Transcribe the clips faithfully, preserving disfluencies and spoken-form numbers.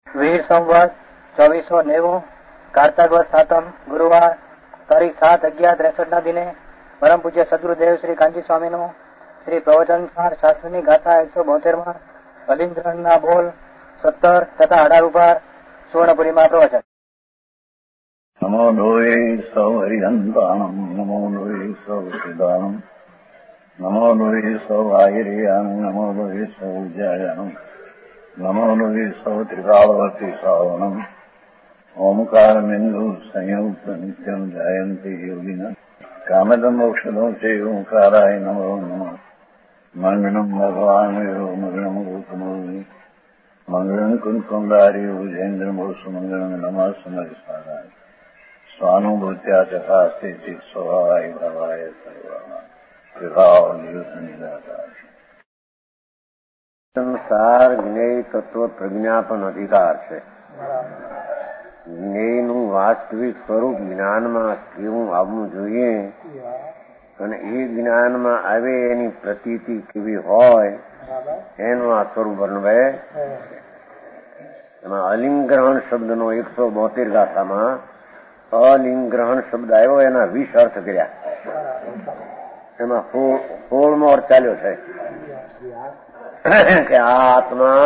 વીર સંવત ચોવીસો નેવું કારતક સાતમ ગુરુવાર તારીખ સાત અગિયાર ત્રેસઠ ના દિને પરમ પૂજ્ય સદગુરુદેવ શ્રી કાંજી સ્વામીનું શ્રી પ્રવચન સાર શાસ્ત્રની ગાથા એકસો બોતેર માં અલિંગ્રહણના બોલ સત્તર તથા અઢાર ઉપર સુવર્ણપુરીમાં પ્રવચન. નમો લોહે સૌ હરિહંતાણમ નમો લોહે સૌ સિદાનમ નમો લોહે સૌ આયર્યાન નમો લોહે સૌ જયાનમ નમો લોહે સૌ ત્રિકાળવતી શ્રાવણમ ઓમકાર બિંદુ સંયુક્ત નિત્યમ જયંતી યોગિના કામદમ મોક્ષદો છે ઓંકારાય નમો નમઃ મંગળમ ભગવાન વીરો મંગળમ ગૌતમોની મંગળમ કુંકુંડારી ઉજેન્દ્ર મોસુ મંગળમ નમઃ સમરિસારાય સ્વાનુભૂત્યા તથા સ્થિતિ સ્વભાવાય ભાવાય સર્વમાં વિભાવ નિયુત નિરાકાર. સંસાર જ્ઞેય તત્વ પ્રજ્ઞા પણ અધિકાર છે. જ્ઞેયનું વાસ્તવિક સ્વરૂપ જ્ઞાનમાં કેવું આવવું જોઈએ અને એ જ્ઞાનમાં આવે એની પ્રતીતિ કેવી હોય એનું આ સ્વરૂપ વર્ણવે. એમાં અલિંગ્રહણ શબ્દનો એકસો બોતેર ગાથામાં અલિંગ્રહણ શબ્દ આવ્યો, એના વીસ અર્થ કર્યા. એમાં સોળમો અર્થ ચાલ્યો છે કે આ આત્મા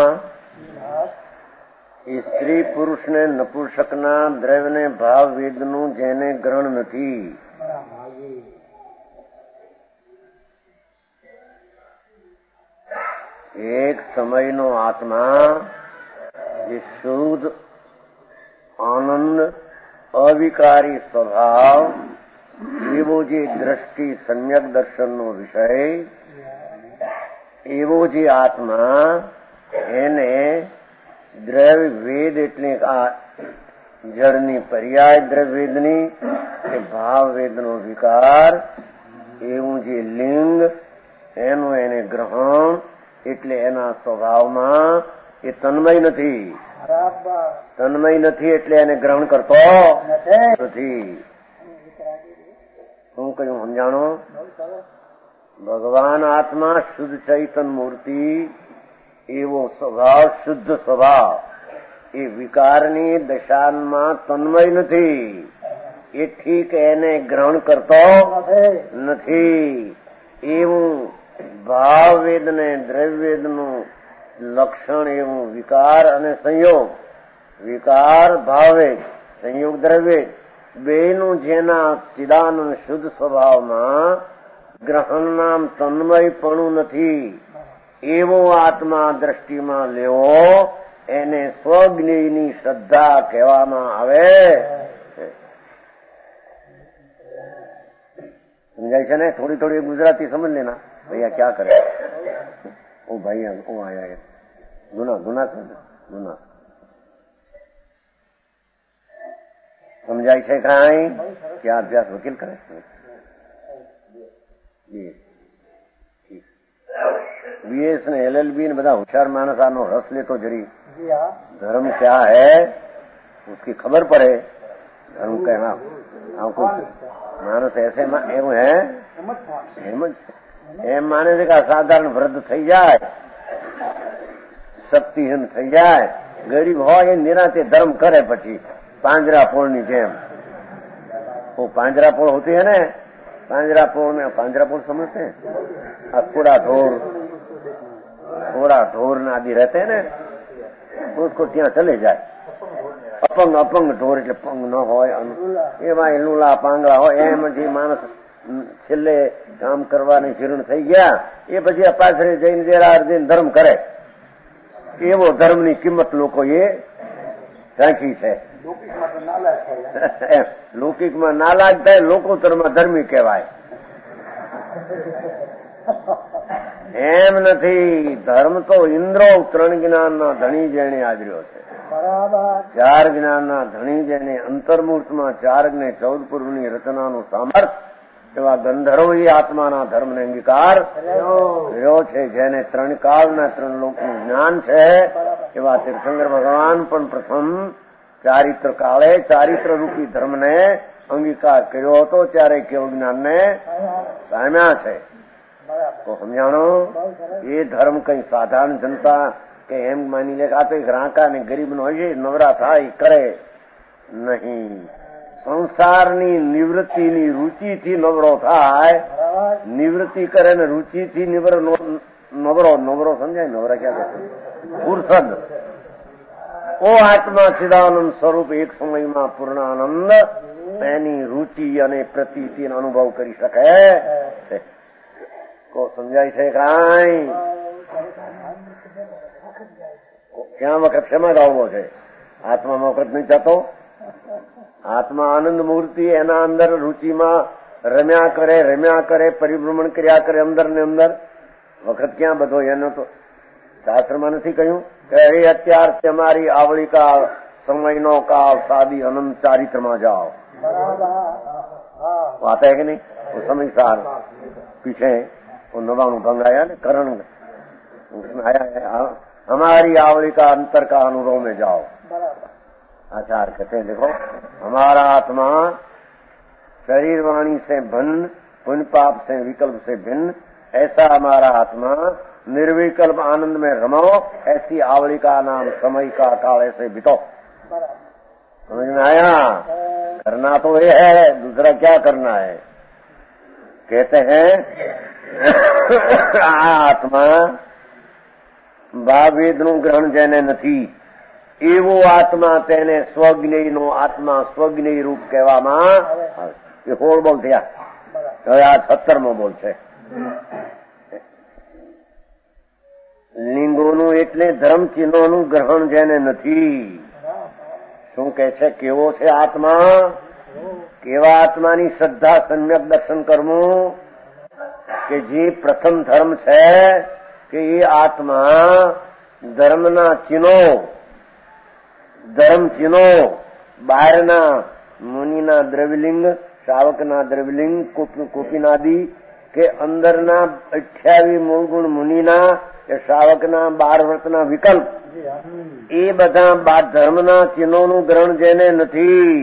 સ્ત્રી પુરુષને નપુંસકના દ્રવ્યને ભાવ વેદનું જેને ગ્રહણ નથી, એક સમયનો આત્મા જે શુદ્ધ આનંદ અવિકારી સ્વભાવ એવો જે દ્રષ્ટિ સમ્યક દર્શનનો વિષય એવો જે આત્મા એને દ્રવ્ય વેદ એટલે આ જળની પર્યાય દ્રવ્ય વેદની કે ભાવ વેદનો વિકાર એવું જે લિંગ એનું એને ગ્રહણ એટલે એના સ્વભાવમાં એ તન્મય નથી. તન્મય નથી એટલે એને ગ્રહણ કરતો નથી. શું કહ્યું સમજાણો? ભગવાન આત્મા શુદ્ધ ચૈતન મૂર્તિ એવો સ્વભાવ, શુદ્ધ સ્વભાવ એ વિકારની દશામાં તન્મય નથી. એ ઠીક એને ગ્રહણ કરતો નથી. એવું ભાવવેદ ને દ્રવ્યવેદનું લક્ષણ એવું વિકાર અને સંયોગ, વિકાર ભાવવેદ સંયોગ દ્રવ્યવેદ બેનું જેના ચિદાનંદ શુદ્ધ સ્વભાવમાં ગ્રહણ નામ તન્મયપણું નથી એવો આત્મા દ્રષ્ટિમાં લેવો એને સ્વજ્ઞેયની શ્રદ્ધા કહેવામાં આવે. સમજાય છે ને? થોડી થોડી ગુજરાતી સમજ લેના ભૈયા ક્યાં કરે. ઓ ભાઈ ઓ આયા ગુના ગુના છે ને ગુના સમજાય છે કાંઈ? ક્યાં અભ્યાસ વકીલ કરે बीएस ने एलएलबी ने बता होशियार मानस आनो रस ले तो जरी धर्म क्या है उसकी खबर पड़े. धर्म कहना आपको मानस ऐसे एवं है हेमंत एम माने से का साधारण वृद्ध थी जाए, शक्तिहीन थी जाए, गरीब हो ये निराते धर्म करे पछी પાંજરાપોળ ની જેમ. वो પાંજરાપોળ होती है ना, પાંજરાપોળ में પાંજરાપોળ समझते हैं? थोड़ा ढोर थोड़ा ढोर आदि रहते हैं ना, उसको ત્યાં चले जाए. अपंग अपंग ढोर એટલે પંગ ન હોય એમાં લૂલા પાંગળા હોય એમ જે માણસ છેલ્લે કામ કરવાની જીર્ણ થઈ ગયા એ પછી પાછળ જઈને જરા અર્જુન ધર્મ કરે. એવો ધર્મની કિંમત લોકોએ રાખી છે. લૌકિકમાં નાલાયક થાય, લોકોત્તરમાં ધર્મી કહેવાય. એમ નથી. ધર્મ તો ઇન્દ્રો ત્રણ જ્ઞાનના ધણી જેને આદર્યો છે. ચાર જ્ઞાનના ધણી જેને અંતર્મૂર્તમાં ચાર ને ચૌદ પૂર્વની રચનાનું સામર્થ એવા ગંધર્વ આત્માના ધર્મને અંગીકાર કર્યો છે. જેને ત્રણ કાળના ત્રણ લોકનું જ્ઞાન છે એવા તીર્થંકર ભગવાન પણ પ્રથમ ચારિત્ર કાળે ચારિત્ર રૂપી ધર્મને અંગીકાર કર્યો હતો ત્યારે કેવું જ્ઞાનને પામ્યા છે. તો સમજાણો? એ ધર્મ કઈ સાધારણ જનતા કે એમ માની લે કે આ તો એક રાંકા ને ગરીબ નો હશે, નવરા થાય કરે નહીં. સંસારની નિવૃત્તિની રુચિથી નવરો થાય, નિવૃત્તિ કરે ને રુચિથી નિવર નવરો નવરો સમજાય, નવરા ક્યાં છે પુરસદ. ઓ આત્મા ચિદાનંદ સ્વરૂપ એક સમયમાં પૂર્ણાનંદ એની રુચિ અને પ્રતીતિ અનુભવ કરી શકે. કો સમજાય છે કાંઈ? ક્યાં વખત શેમાં ગાવવો છે? આત્મામાં વખત નહીં જતો. આત્મા આનંદ મૂર્તિ એના અંદર રુચિમાં રમ્યા કરે રમ્યા કરે પરિભ્રમણ કર્યા કરે અંદર ને અંદર. વખત ક્યાં બધો? એનો તો શાસ્ત્રમાં નથી કહ્યું કે એ અત્યારથી અમારી આવળી કાળ સમયનો કાળ સાદી અનંત ચારિત્રમાં જાઓ. વાત है कि नहीं? वो समय सार पीछे वो नवाणु भंग आया ना, करण उसमें आया है हमारी आवली का अंतर का अनुभव में जाओ. आचार्य कहते हैं देखो हमारा आत्मा शरीर वाणी से भिन्न, पुण्य पाप से विकल्प से भिन्न, ऐसा हमारा आत्मा निर्विकल्प आनंद में रमो. ऐसी आवली का नाम समय का काल ऐसे बितो. समझ में आया? करना तो ये है, दूसरा क्या करना है? कहते हैं આ આત્મા ભાવવેદનું ગ્રહણ જેને નથી એવો આત્મા તેને સ્વજ્ઞેયનો આત્મા સ્વજ્ઞેય રૂપ કહેવામાં આવે. એ હોળ બોલ થયા. હવે આ સત્તરમો બોલ છે. લિંગોનું એટલે ધર્મ ચિહ્નોનું ગ્રહણ જેને નથી. શું કે છે? કેવો છે આત્મા? કેવા આત્માની શ્રદ્ધા સમ્યક દર્શન કરવું કે જે પ્રથમ ધર્મ છે કે એ આત્મા ધર્મના ચિહ્નો, ધર્મ ચિહ્નો બહારના મુનિના દ્રવ્યલિંગ, શ્રાવકના દ્રવ્યલિંગ, કોપીનાદી કે અંદરના અઠ્યાવીસ મૂળગુણ મુનિના કે શ્રાવકના બાર વ્રતના વિકલ્પ, એ બધા ધર્મના ચિહ્નોનું ગ્રહણ જેને નથી.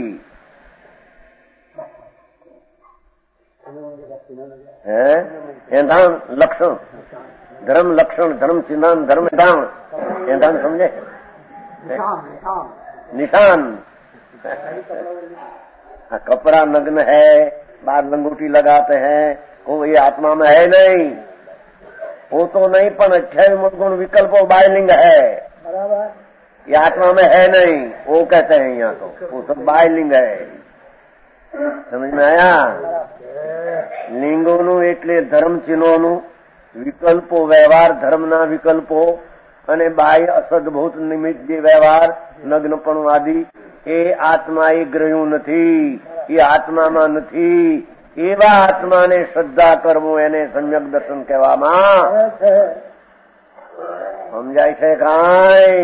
હે એંધાણ લક્ષણ, ધર્મ લક્ષણ, ધર્મ ચિહ્ન, ધર્મ ધામ એંધાણ સમજે? निशान. कपड़ा नग्न है, बाहर लंगोटी लगाते हैं, वो ये आत्मा में है नहीं. वो तो नहीं, पर अठारह मूलगुण विकल्प बायलिंग है, ये आत्मा में है नहीं. वो कहते हैं यहाँ तो वो सब बायलिंग है. समझ में आया? લિંગોનું એટલે ધર્મ ચિહ્નોનું, વિકલ્પો વ્યવહાર ધર્મના વિકલ્પો અને બાહ્ય અસદભૂત નિમિત્ત જે વ્યવહાર નગ્નપણું આદિ એ આત્માએ ગ્રહ્યું નથી, એ આત્મામાં નથી. એવા આત્માને શ્રદ્ધા કરવું એને સમ્યક દર્શન કહેવામાં સમજાય છે કાંઈ?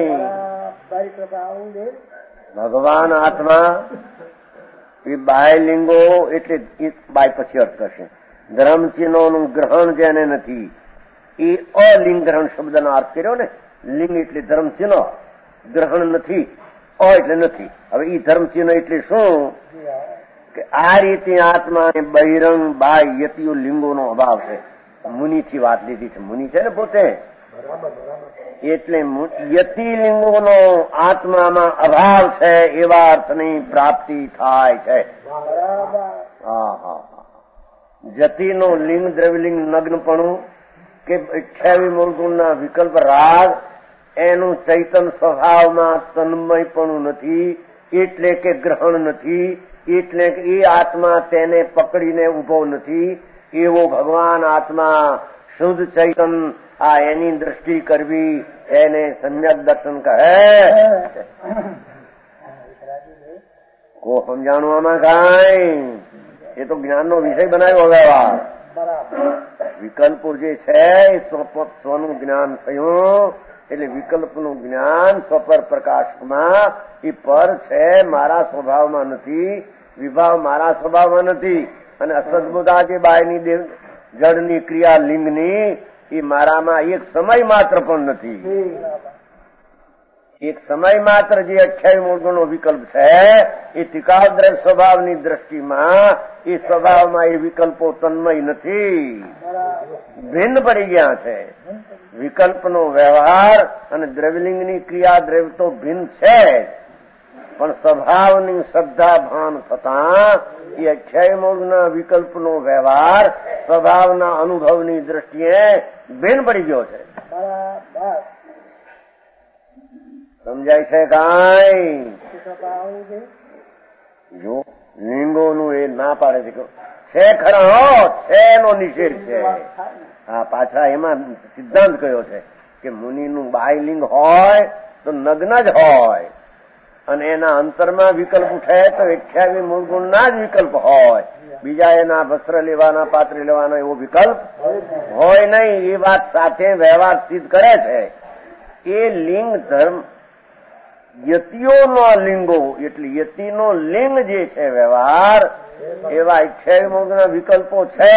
ભગવાન આત્મા એ બાહ્ય લિંગો એટલે બાય પછી અર્થ કરશે. ધર્મ ચિહ્નોનું ગ્રહણ જેને નથી એ અલિંગ ગ્રહણ શબ્દનો અર્થ કર્યો ને. લિંગ એટલે ધર્મ ચિહ્ન, ગ્રહણ નથી, અ એટલે નથી. હવે એ ધર્મ ચિહ્ન એટલે શું કે આ રીતે આત્માને બહિરંગ બાહ્ય યતિઓ લિંગોનો અભાવ છે. મુનિથી વાત લીધી છે. મુનિ છે ને પોતે, એટલે યતિ લિંગોનો આત્મામાં અભાવ છે એવા અર્થની પ્રાપ્તિ થાય છે. હા હા જતિનો લિંગ દ્રવ્યલિંગ નગ્નપણું કે અઠ્યાવીસ મૂળગુણના વિકલ્પ રાગ એનું ચૈતન સ્વભાવમાં તન્મયપણું નથી, એટલે કે ગ્રહણ નથી, એટલે કે એ આત્મા તેને પકડીને ઉભો નથી. એવો ભગવાન આત્મા શુદ્ધ ચૈતન, આ એની દ્રષ્ટિ કરવી એને સમ્યક દર્શન કહે. કો સમજાણું આમાં કાંઈ? એ તો જ્ઞાનનો વિષય બનાવ્યો વ્યવહાર. વિકલ્પો જે છે સ્વનું જ્ઞાન થયું એટલે વિકલ્પનું જ્ઞાન સ્વપર પ્રકાશમાં એ પર છે, મારા સ્વભાવમાં નથી, વિભાવ મારા સ્વભાવમાં નથી. અને અસદબુદ્ધા જે બાયની દેવ જળની ક્રિયા લિંગની એ મારામાં એક સમય માત્ર પણ નથી. એક સમય માત્ર જે અઠ્યાવી મૂળગુણનો વિકલ્પ છે એ ટીકાદ્રવ સ્વભાવની દ્રષ્ટિમાં એ સ્વભાવમાં એ વિકલ્પો તન્મય નથી, ભિન્ન પડી ગયા છે. વિકલ્પનો વ્યવહાર અને દ્રવ્યલિંગની ક્રિયા દ્રવ્ય તો ભિન્ન છે, પણ સ્વભાવની શ્રદ્ધા ભાન થતા એ અઠ્યાવી મૂળના વિકલ્પનો વ્યવહાર સ્વભાવના અનુભવની દ્રષ્ટિએ ભિન્ન પડી ગયો છે. સમજાય છે કાંઈ? જો લિંગોનું એ ના પાડે છે છે ખરા, હો છે નો નિષેધ છે. હા, પાછા એમાં સિદ્ધાંત કયો છે કે મુનિનું બાયલિંગ હોય તો નગ્ન જ હોય, અને એના અંતરમાં વિકલ્પ ઉઠે તો અઠ્યાવી મૂળગુણના જ વિકલ્પ હોય, બીજા એના વસ્ત્ર લેવાના પાત્રી લેવાનો એવો વિકલ્પ હોય નહીં. એ વાત સાથે વ્યવહાર સિદ્ધ કરે છે. એ લિંગ ધર્મ યતિઓનો લિંગો એટલે યતિનો લિંગ જે છે વ્યવહાર એવા અઠ્યાવી મૂળના વિકલ્પો છે.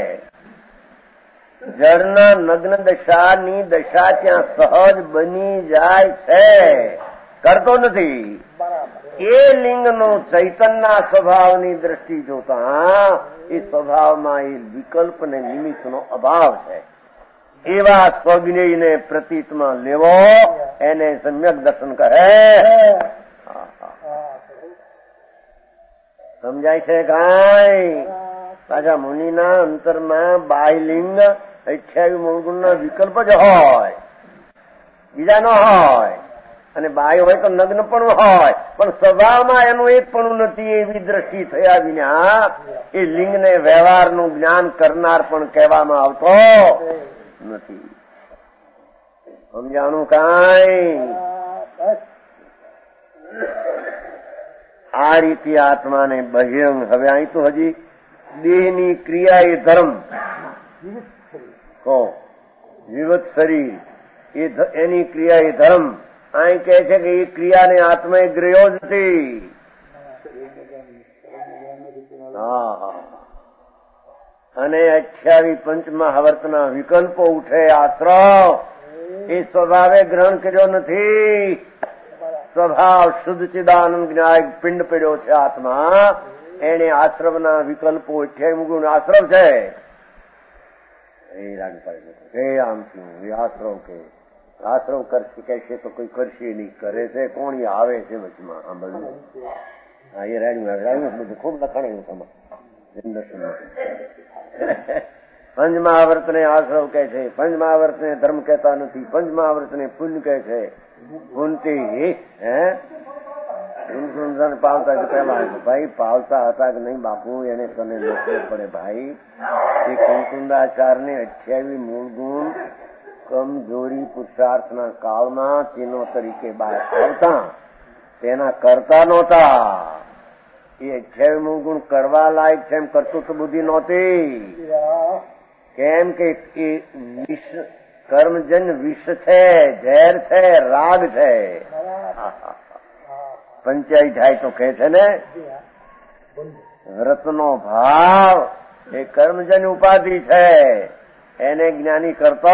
જળના નગ્ન દશાની દશા ત્યાં સહજ બની જાય છે, કરતો નથી. એ લિંગનો ચૈતન્ય સ્વભાવની દ્રષ્ટિ જોતા એ સ્વભાવમાં એ વિકલ્પ ને નિમિત્તનો અભાવ છે. એવા સ્વજ્ઞને પ્રતીતમાં લેવો એને સમ્યક દર્શન કહે. સમજાય છે કાંઈ? પાછા મુનિના અંતરમાં બાહ્યલિંગ અઠ્યાવી મૂળગુણના વિકલ્પ જ હોય, બીજા ન હોય. અને બાહ્ય હોય તો નગ્ન પણ હોય, પણ સ્વભાવમાં એનું એક પણ નથી. એવી દ્રષ્ટિ થયા વિના એ લિંગને વ્યવહારનું જ્ઞાન કરનાર પણ કહેવામાં આવતો નથી. સમજાણું કાંઈ? આ રીતે આત્માને બહિરંગ. હવે અહીં તો હજી દેહની ક્રિયા એ ધર્મ કહો, જીવત શરીર એની ક્રિયા એ ધર્મ. અહીં કહે છે કે એ ક્રિયાને આત્માએ ગ્રહ્યો જ નથી. હા હા. અને અઠ્યાવી પંચમહાવર્તના વિકલ્પો ઉઠે આશ્રવ એ સ્વભાવે ગ્રહણ કર્યો નથી. સ્વભાવ શુદ્ધ ચિદાનંદ જ્ઞાયક પિંડ પડ્યો છે આત્મા. એને આશ્રવના વિકલ્પો અઠ્યાવી ગુણ આશ્રવ છે. એ રાજપાલ આમ શું એ આશ્રવ કે આશ્રવ કરશે કહેશે તો કોઈ કરશે નહીં, કરે છે કોણ એ આવે છે વચમાં. આ બધું હા એ રાડ્યું રાડ્યું બધું ખૂબ લખાણેલું તમારે. પંચમહાવર્તને આશ્રવ કહે છે, પંચમહાવર્તને ધર્મ કહેતા નથી, પંચમહાવર્તને પુણ્ય કહે છે. પુનતી હે પાવતા પેલા ભાઈ પાવતા હતા કે નહીં બાપુ એને તને નોકરી પડે ભાઈ. એ કુંકુંદાચારને અઠ્યાવી મૂળ ગુણ કમજોરી પુરુષાર્થના કાળમાં ચિહ્નો તરીકે બહાર આવતા તેના કરતા નહોતા. એ અઠ્યાવી મૂળ ગુણ કરવા લાયક છે એમ કરતું તો બુદ્ધિ નહોતી. કેમ કે એ વિષ કર્મજન્ય વિષ છે, ઝેર છે, રાગ છે. પંચાયત થાય તો કહે છે ને વ્રતનો ભાવ એ કર્મજન્ય ઉપાધિ છે, એને જ્ઞાની કરતો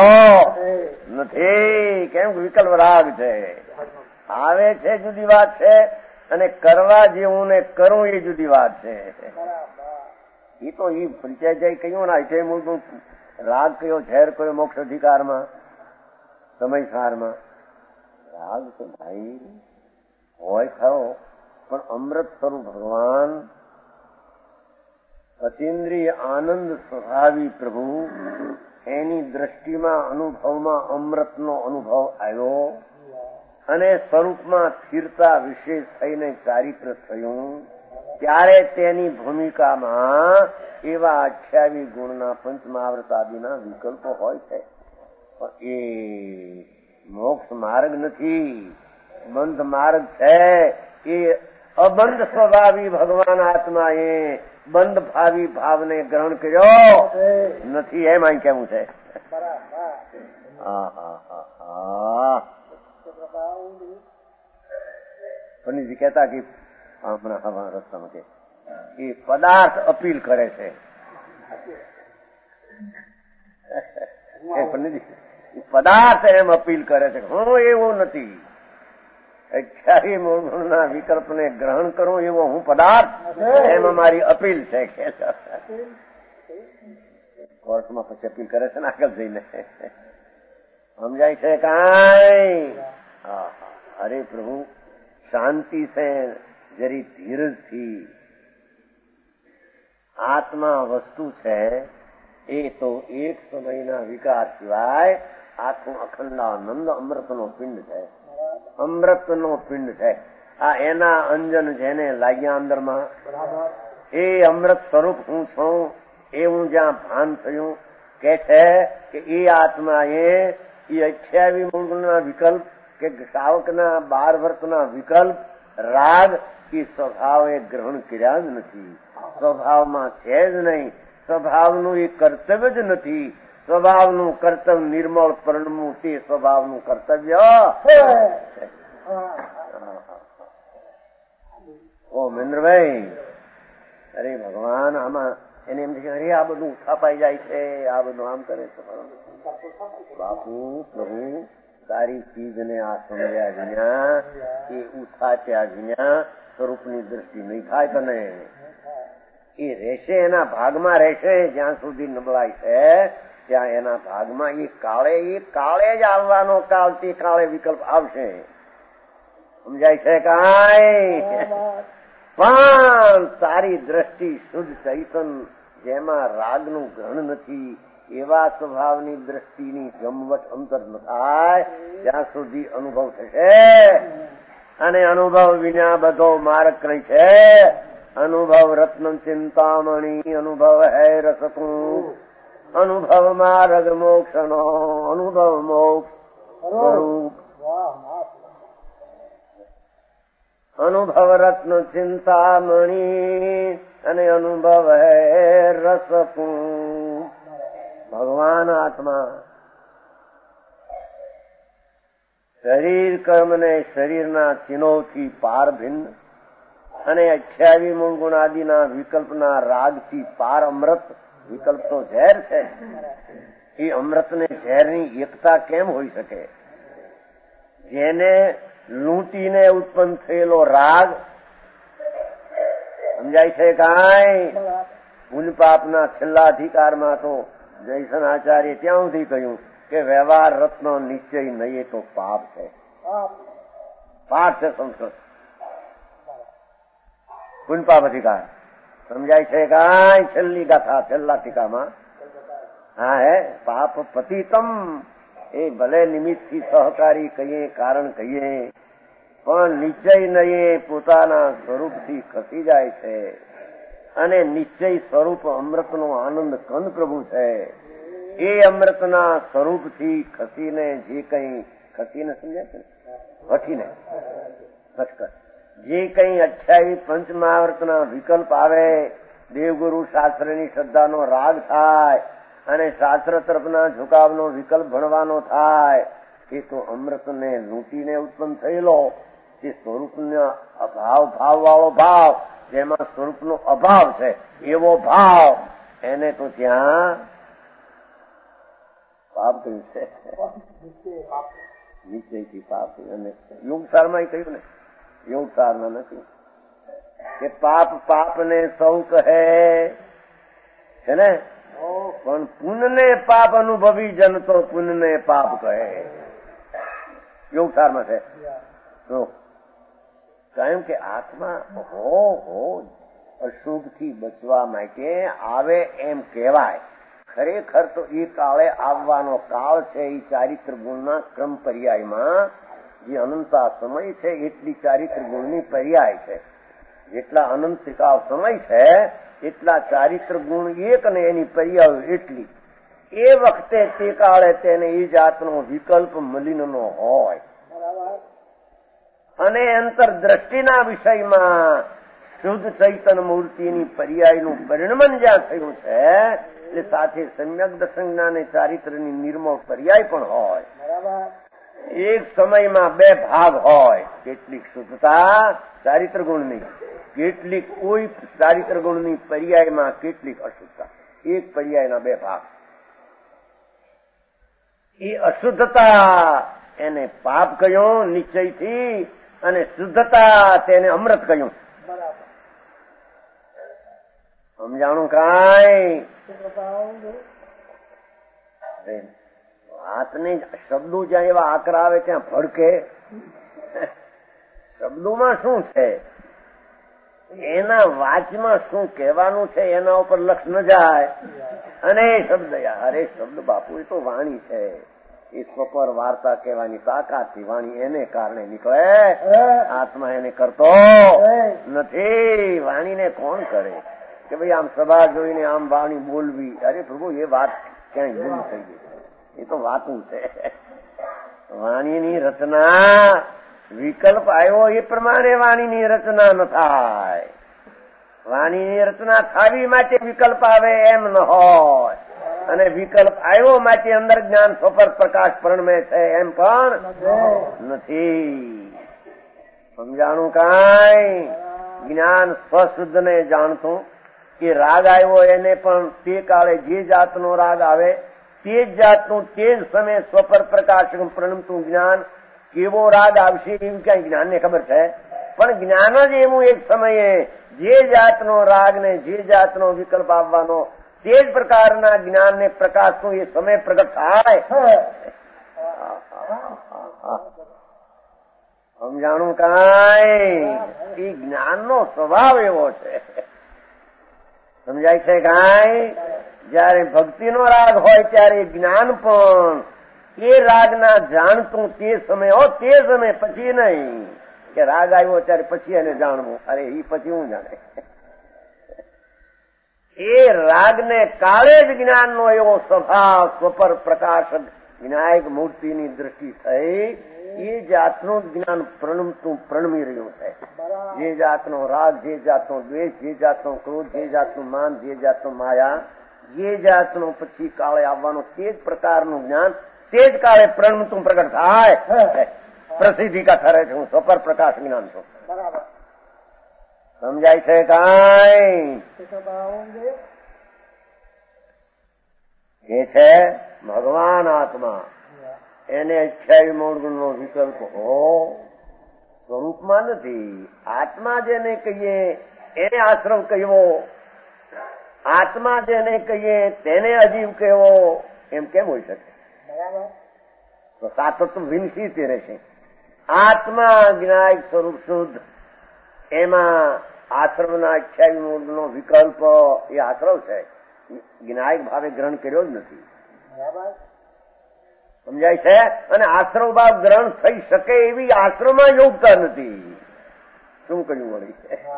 નથી. કેમ વિકલ્પ રાગ છે, આવે છે જુદી વાત છે, અને કરવા જેવું ને કરવું એ જુદી વાત છે. એ તો એ પંચાયત જાય કહ્યું ને એટલે મૂળ રાગ કયો, ઝેર કયો મોક્ષ અધિકારમાં સમયસારમાં રાગ તો ભાઈ હોય ખરો, પણ અમૃત સ્વરૂપ ભગવાન અતિન્દ્રિય આનંદ સ્વભાવી પ્રભુ એની દ્રષ્ટિમાં અનુભવમાં અમૃતનો અનુભવ આવ્યો અને સ્વરૂપમાં સ્થિરતા વિશેષ થઈને ચારિત્ર થયું. ત્યારે તેની ભૂમિકામાં એવા અઠ્યાવી ગુણના પંચમહાવૃત આદિના વિકલ્પો હોય છે. પણ એ મોક્ષ માર્ગ નથી, બંધ માર્ગ છે. એ અબંધ સ્વભાવી ભગવાન આત્મા એ બંધ ભાવી ભાવને ગ્રહણ કર્યો નથી, એમ અહીં કેવું છે. પંડિતજી કહેતા કે હમણાં હવા રસ્તામાં કે એ પદાર્થ અપીલ કરે છે. પંડિતજી પદાર્થ એમ અપીલ કરે છે, હું એવું નથી. અઠ્યાવી મૂળ ગુણના વિકલ્પને ગ્રહણ કરું એવો હું પદાર્થ, એમાં મારી અપીલ છે કે કોર્ટમાં પછી અપીલ કરે છે ને આગળ જઈને સમજાય છે કાંઈ? અરે પ્રભુ શાંતિ છે, જરી ધીરજથી. આત્મા વસ્તુ છે એ તો એક સમયના વિકાર સિવાય આખું અખંડાનંદ અમૃતનો પિંડ છે, અમૃતનો પિંડ છે. આ એના અંજન જેને લાગ્યા અંદરમાં, એ અમૃત સ્વરૂપ હું છું એવું જ્યાં ભાન થયું કે છે કે એ આત્મા એ અઠ્યાવી મૂળના વિકલ્પ કે શાવકના બાર વર્તના વિકલ્પ રાગ એ સ્વભાવે ગ્રહણ કર્યા જ નથી, સ્વભાવમાં છે જ નહીં, સ્વભાવનું એ કર્તવ્ય જ નથી. સ્વભાવનું કર્તવ્ય નિર્મળ પરણવું તે સ્વભાવનું કર્તવ્ય. ઓ મહેન્દ્રભાઈ, અરે ભગવાન આમાં એને એમ છે અરે આ બધું ઉઠાપાઈ જાય છે, આ બધું આમ કરે છે. બાપુ પ્રભુ તારી ચીજને આ સમજ્યા વિના, એ ઉઠાચ્યા વિના સ્વરૂપની દ્રષ્ટિ નહીં થાય તને. એ રહેશે એના ભાગમાં રહેશે જ્યાં સુધી નબળાઈ છે ત્યાં એના ભાગમાં એ કાળે એ કાળે જ આવવાનો કાળ, તે કાળે વિકલ્પ આવશે. સમજાય છે કાંઈ? પણ તારી દ્રષ્ટિ શુદ્ધ ચૈતન જેમાં રાગનું ગ્રહણ નથી એવા સ્વભાવની દ્રષ્ટિની જમવટ અંતર ન થાય ત્યાં સુધી અનુભવ થશે. અને અનુભવ વિના બધો માર્ગ કઈ છે? અનુભવ રત્ન ચિંતામણી, અનુભવ હૈ રસકું, અનુભવ માર્ગ મોક્ષ નો, અનુભવ મોક્ષ સ્વરૂપ. અનુભવ રત્ન ચિંતામણી અને અનુભવ હૈ રસકું. ભગવાન આત્મા શરીર કર્મ ને શરીરના ચિહ્નોથી પાર ભિન્ન અને અઠ્યાવી મૂળ ગુણ આદિના વિકલ્પના રાગથી પાર અમૃત. વિકલ્પ તો ઝેર છે, એ અમૃતને ઝેરની એકતા કેમ હોઈ શકે? જેને લૂંટીને ઉત્પન્ન થયેલો રાગ, સમજાય છે કાંઈ? પુણ્ય પાપના છેલ્લા અધિકારમાં તો જયસન આચાર્ય ત્યાં સુધી કહ્યું કે વ્યવહાર રત્નો નિશ્ચય નહીં તો પાપ છે. પાપ છે સંસ્કૃત પુણ્ય પાપ અધિકાર. સમજાય છે કાંઈ? છેલ્લી ગાથા છેલ્લા ટીકામાં હા હે પાપ પતિતમ. એ ભલે નિમિત્તથી સહકારી કહીએ, કારણ કહીએ, પણ નિશ્ચય નહીં પોતાના સ્વરૂપથી ખસી જાય છે. અને નિશ્ચય સ્વરૂપ અમૃતનો આનંદ કંદ પ્રભુ છે. એ અમૃતના સ્વરૂપથી ખસીને જે કંઈ ખસીને સમજાય છે વઠીને ખસખસ જે કંઈ અઠ્યાવીસ પંચમહાવર્તના વિકલ્પ આવે, દેવગુરુ શાસ્ત્રની શ્રદ્ધાનો રાગ થાય અને શાસ્ત્ર તરફના ઝુકાવનો વિકલ્પ ભણવાનો થાય, એ તો અમૃતને લૂંટીને ઉત્પન્ન થયેલો તે સ્વરૂપના અભાવ ભાવ વાળો ભાવ, જેમાં સ્વરૂપનો અભાવ છે એવો ભાવ, એને તો ત્યાં પાપ કહ્યું છે. નિશ્ચયથી પાપ. અને યોગસારમાં કહ્યું ને, યોગસારમાં નથી કે પાપ પાપને સૌ કહે છે ને, પણ પુણ્યને પાપ અનુભવી જન તો પુણ્યને પાપ કહે. યોગસારમાં છે. તો કેમ કે આત્મા હો હો અશુભથી બચવા માટે આવે એમ કહેવાય. ખરેખર તો એ કાળે આવવાનો કાળ છે. એ ચારિત્ર ગુણના ક્રમ પર્યાયમાં જે અનંતા સમય છે એટલી ચારિત્ર ગુણની પર્યાય છે. જેટલા અનંત ત્રિકાળ સમય છે એટલા ચારિત્ર ગુણ એક ને એની પર્યાય એટલી. એ વખતે તે કાળે તેને એ જાતનો વિકલ્પ મલિનનો હોય. અને અંતરદ્રષ્ટિના વિષયમાં શુદ્ધ ચૈતન મૂર્તિની પર્યાયનું પરિણમન જ્યાં થયું છે એટલે સાથે સમ્યક દર્શન જ્ઞાને ચારિત્રની નિર્મળ પર્યાય પણ હોય. એક સમયમાં બે ભાગ હોય. કેટલીક શુદ્ધતા ચારિત્ર ગુણની, કેટલીક કોઈ ચારિત્ર ગુણની પર્યાયમાં કેટલીક અશુદ્ધતા. એક પર્યાયના બે ભાગ. એ અશુદ્ધતા એને પાપ કયો નિશ્ચયથી, અને શુદ્ધતા તેને અમૃત કહ્યું. સમજાણું કાંઈ? વાતની શબ્દો જ્યાં એવા આકરા આવે ત્યાં ભડકે. શબ્દોમાં શું છે, એના વાચમાં શું કહેવાનું છે એના ઉપર લક્ષ ન જાય. અને એ શબ્દ અરે શબ્દ બાપુ એ તો વાણી છે, એ સ્વપર વાર્તા કહેવાની તાકાતથી વાણી એને કારણે નીકળે, આત્મા એને કરતો નથી. વાણીને કોણ કરે કે ભાઈ આમ સભા જોઈને આમ વાણી બોલવી? અરે પ્રભુ એ વાત ક્યાંય ભૂલ થઈ ગઈ, એ તો વાતું છે. વાણીની રચના વિકલ્પ આવ્યો એ પ્રમાણે વાણીની રચના ન થાય. વાણીની રચના થાવી માટે વિકલ્પ આવે એમ ન હોય, અને વિકલ્પ આવ્યો માટે અંદર જ્ઞાન સ્વપર પ્રકાશ પરણમે છે એમ પણ નથી. સમજાણું કાંઈ? જ્ઞાન સ્વશુદ્ધ ને જાણતું કે રાગ આવ્યો એને પણ તે કાળે જે જાતનો રાગ આવે તે જ જાતનું તે જ સમયે સ્વપર પ્રકાશ પ્રણમતું જ્ઞાન કેવો રાગ આવશે એવું ક્યાંય જ્ઞાનને ખબર છે? પણ જ્ઞાન જ એવું એક સમયે જે જાતનો રાગ ને જે જાતનો વિકલ્પ આવવાનો તે જ પ્રકારના જ્ઞાનને પ્રકાશનું એ સમય પ્રગટ થાય. સમજાણું કાંઈ? એ જ્ઞાનનો સ્વભાવ એવો છે. સમજાય છે કાંઈ? જયારે ભક્તિનો રાગ હોય ત્યારે જ્ઞાન પણ એ રાગના જાણતું તે સમય હો, તે સમય પછી નહીં કે રાગ આવ્યો ત્યારે પછી એને જાણવું. અરે એ પછી હું જાણે? એ રાગને કાળે જ જ્ઞાનનો એવો સ્વભાવ સ્વપર પ્રકાશ વિનાયક મૂર્તિની દ્રષ્ટિ થઈ. એ જાતનું જ્ઞાન પ્રણમતું પ્રણમી રહ્યું છે. જે જાતનો રાગ, જે જાતનો દ્વેષ, જે જાતનો ક્રોધ, જે જાતનું માન, જે જાતનું માયા, જે જાતનો પછી કાળે આવવાનો તે જ પ્રકારનું જ્ઞાન તે જ કાળે પ્રણમતું પ્રગટ થાય. પ્રસિદ્ધિ કા ઠરે છે હું સ્વપર પ્રકાશ જ્ઞાન છું. સમજાય છે કાંઈ? એ છે ભગવાન આત્મા, એને અઠ્યાવી મૂળ ગુણનો વિકલ્પ હો, સ્વરૂપમાં નથી. આત્મા જેને કહીએ એને આશ્રમ કહેવો, આત્મા જેને કહીએ તેને અજીવ કહેવો, એમ કેમ હોઈ શકે? તો સાતત્વ વિનશી તે રહેશે. આત્મા જ્ઞાયક સ્વરૂપ શુદ્ધ, એમાં આશ્રમના અઠ્યાવી મૂળનો વિકલ્પ એ આશ્રવ છે, જ્ઞાયક ભાવે ગ્રહણ કર્યો જ નથી. સમજાય છે? અને આશ્રવ ભાવ ગ્રહણ થઈ શકે એવી આશ્રમમાં યોગતા નથી. શું કહ્યું વળી?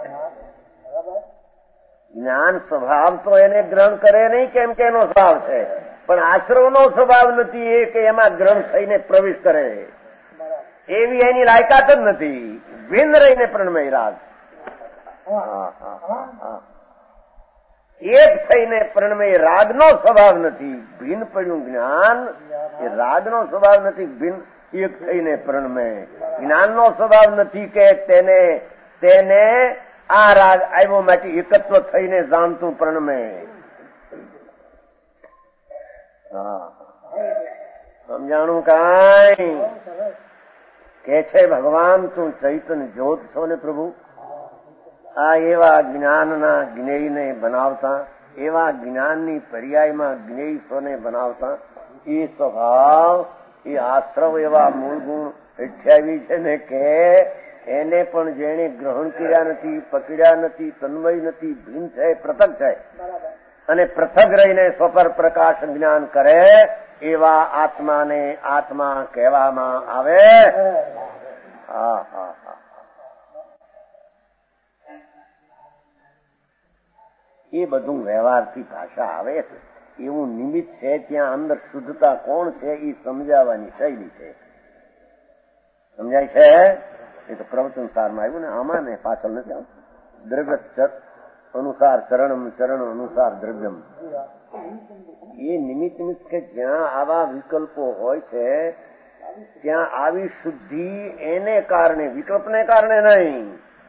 જ્ઞાન સ્વભાવ તો એને ગ્રહણ કરે નહીં કેમ કે એનો સ્વભાવ છે, પણ આશ્રવનો સ્વભાવ નથી એ કે એમાં ગ્રહણ થઈને પ્રવેશ કરે, એવી એની લાયકાત જ નથી. ભિન્ન રહીને પ્રણમય રાગ, એક થઈને પ્રણમય રાગનો સ્વભાવ નથી. ભિન્ન પડ્યું જ્ઞાન એ રાગનો સ્વભાવ નથી, ભિન્ન એક થઈને પ્રણમય જ્ઞાનનો સ્વભાવ નથી કે તેને તેને આ રાગ આવ્યો માટે એકત્વ થઈને જાણતું પ્રણમય. સમજાણું કાંઈ? કે છે ભગવાન તું ચૈતન્ય જ્યોત છો ને પ્રભુ. આ એવા જ્ઞાનના જ્ઞેયને બનાવતા, એવા જ્ઞાનની પર્યાયમાં જ્ઞેયને બનાવતા એ સ્વભાવ, એ આશ્રવ એવા મૂળ ગુણ અઠ્યાવી છે ને કે એને પણ જેને ગ્રહણ કર્યા નથી, પકડ્યા નથી, તન્વય નથી, ભિન્ન છે, પૃથક છે, અને પૃથક રહીને સ્વપર પ્રકાશ જ્ઞાન કરે એવા આત્માને આત્મા કહેવામાં આવે. હા હા હા એ બધું વ્યવહારથી ભાષા આવે છે, એવું નિમિત્ત છે. ત્યાં અંદર શુદ્ધતા કોણ છે એ સમજાવવાની શૈલી છે. સમજાય છે? એ તો પ્રવચન સારમાં આવ્યું ને, આમાં ને પાછળ નથી આવતું. દ્રવ્ય અનુસાર ચરણમ, ચરણ અનુસાર દ્રવ્યમ. એ નિમિત્ત નિમિત્ત કે જ્યાં આવા વિકલ્પો હોય છે ત્યાં આવી શુદ્ધિ એને કારણે, વિકલ્પને કારણે નહીં.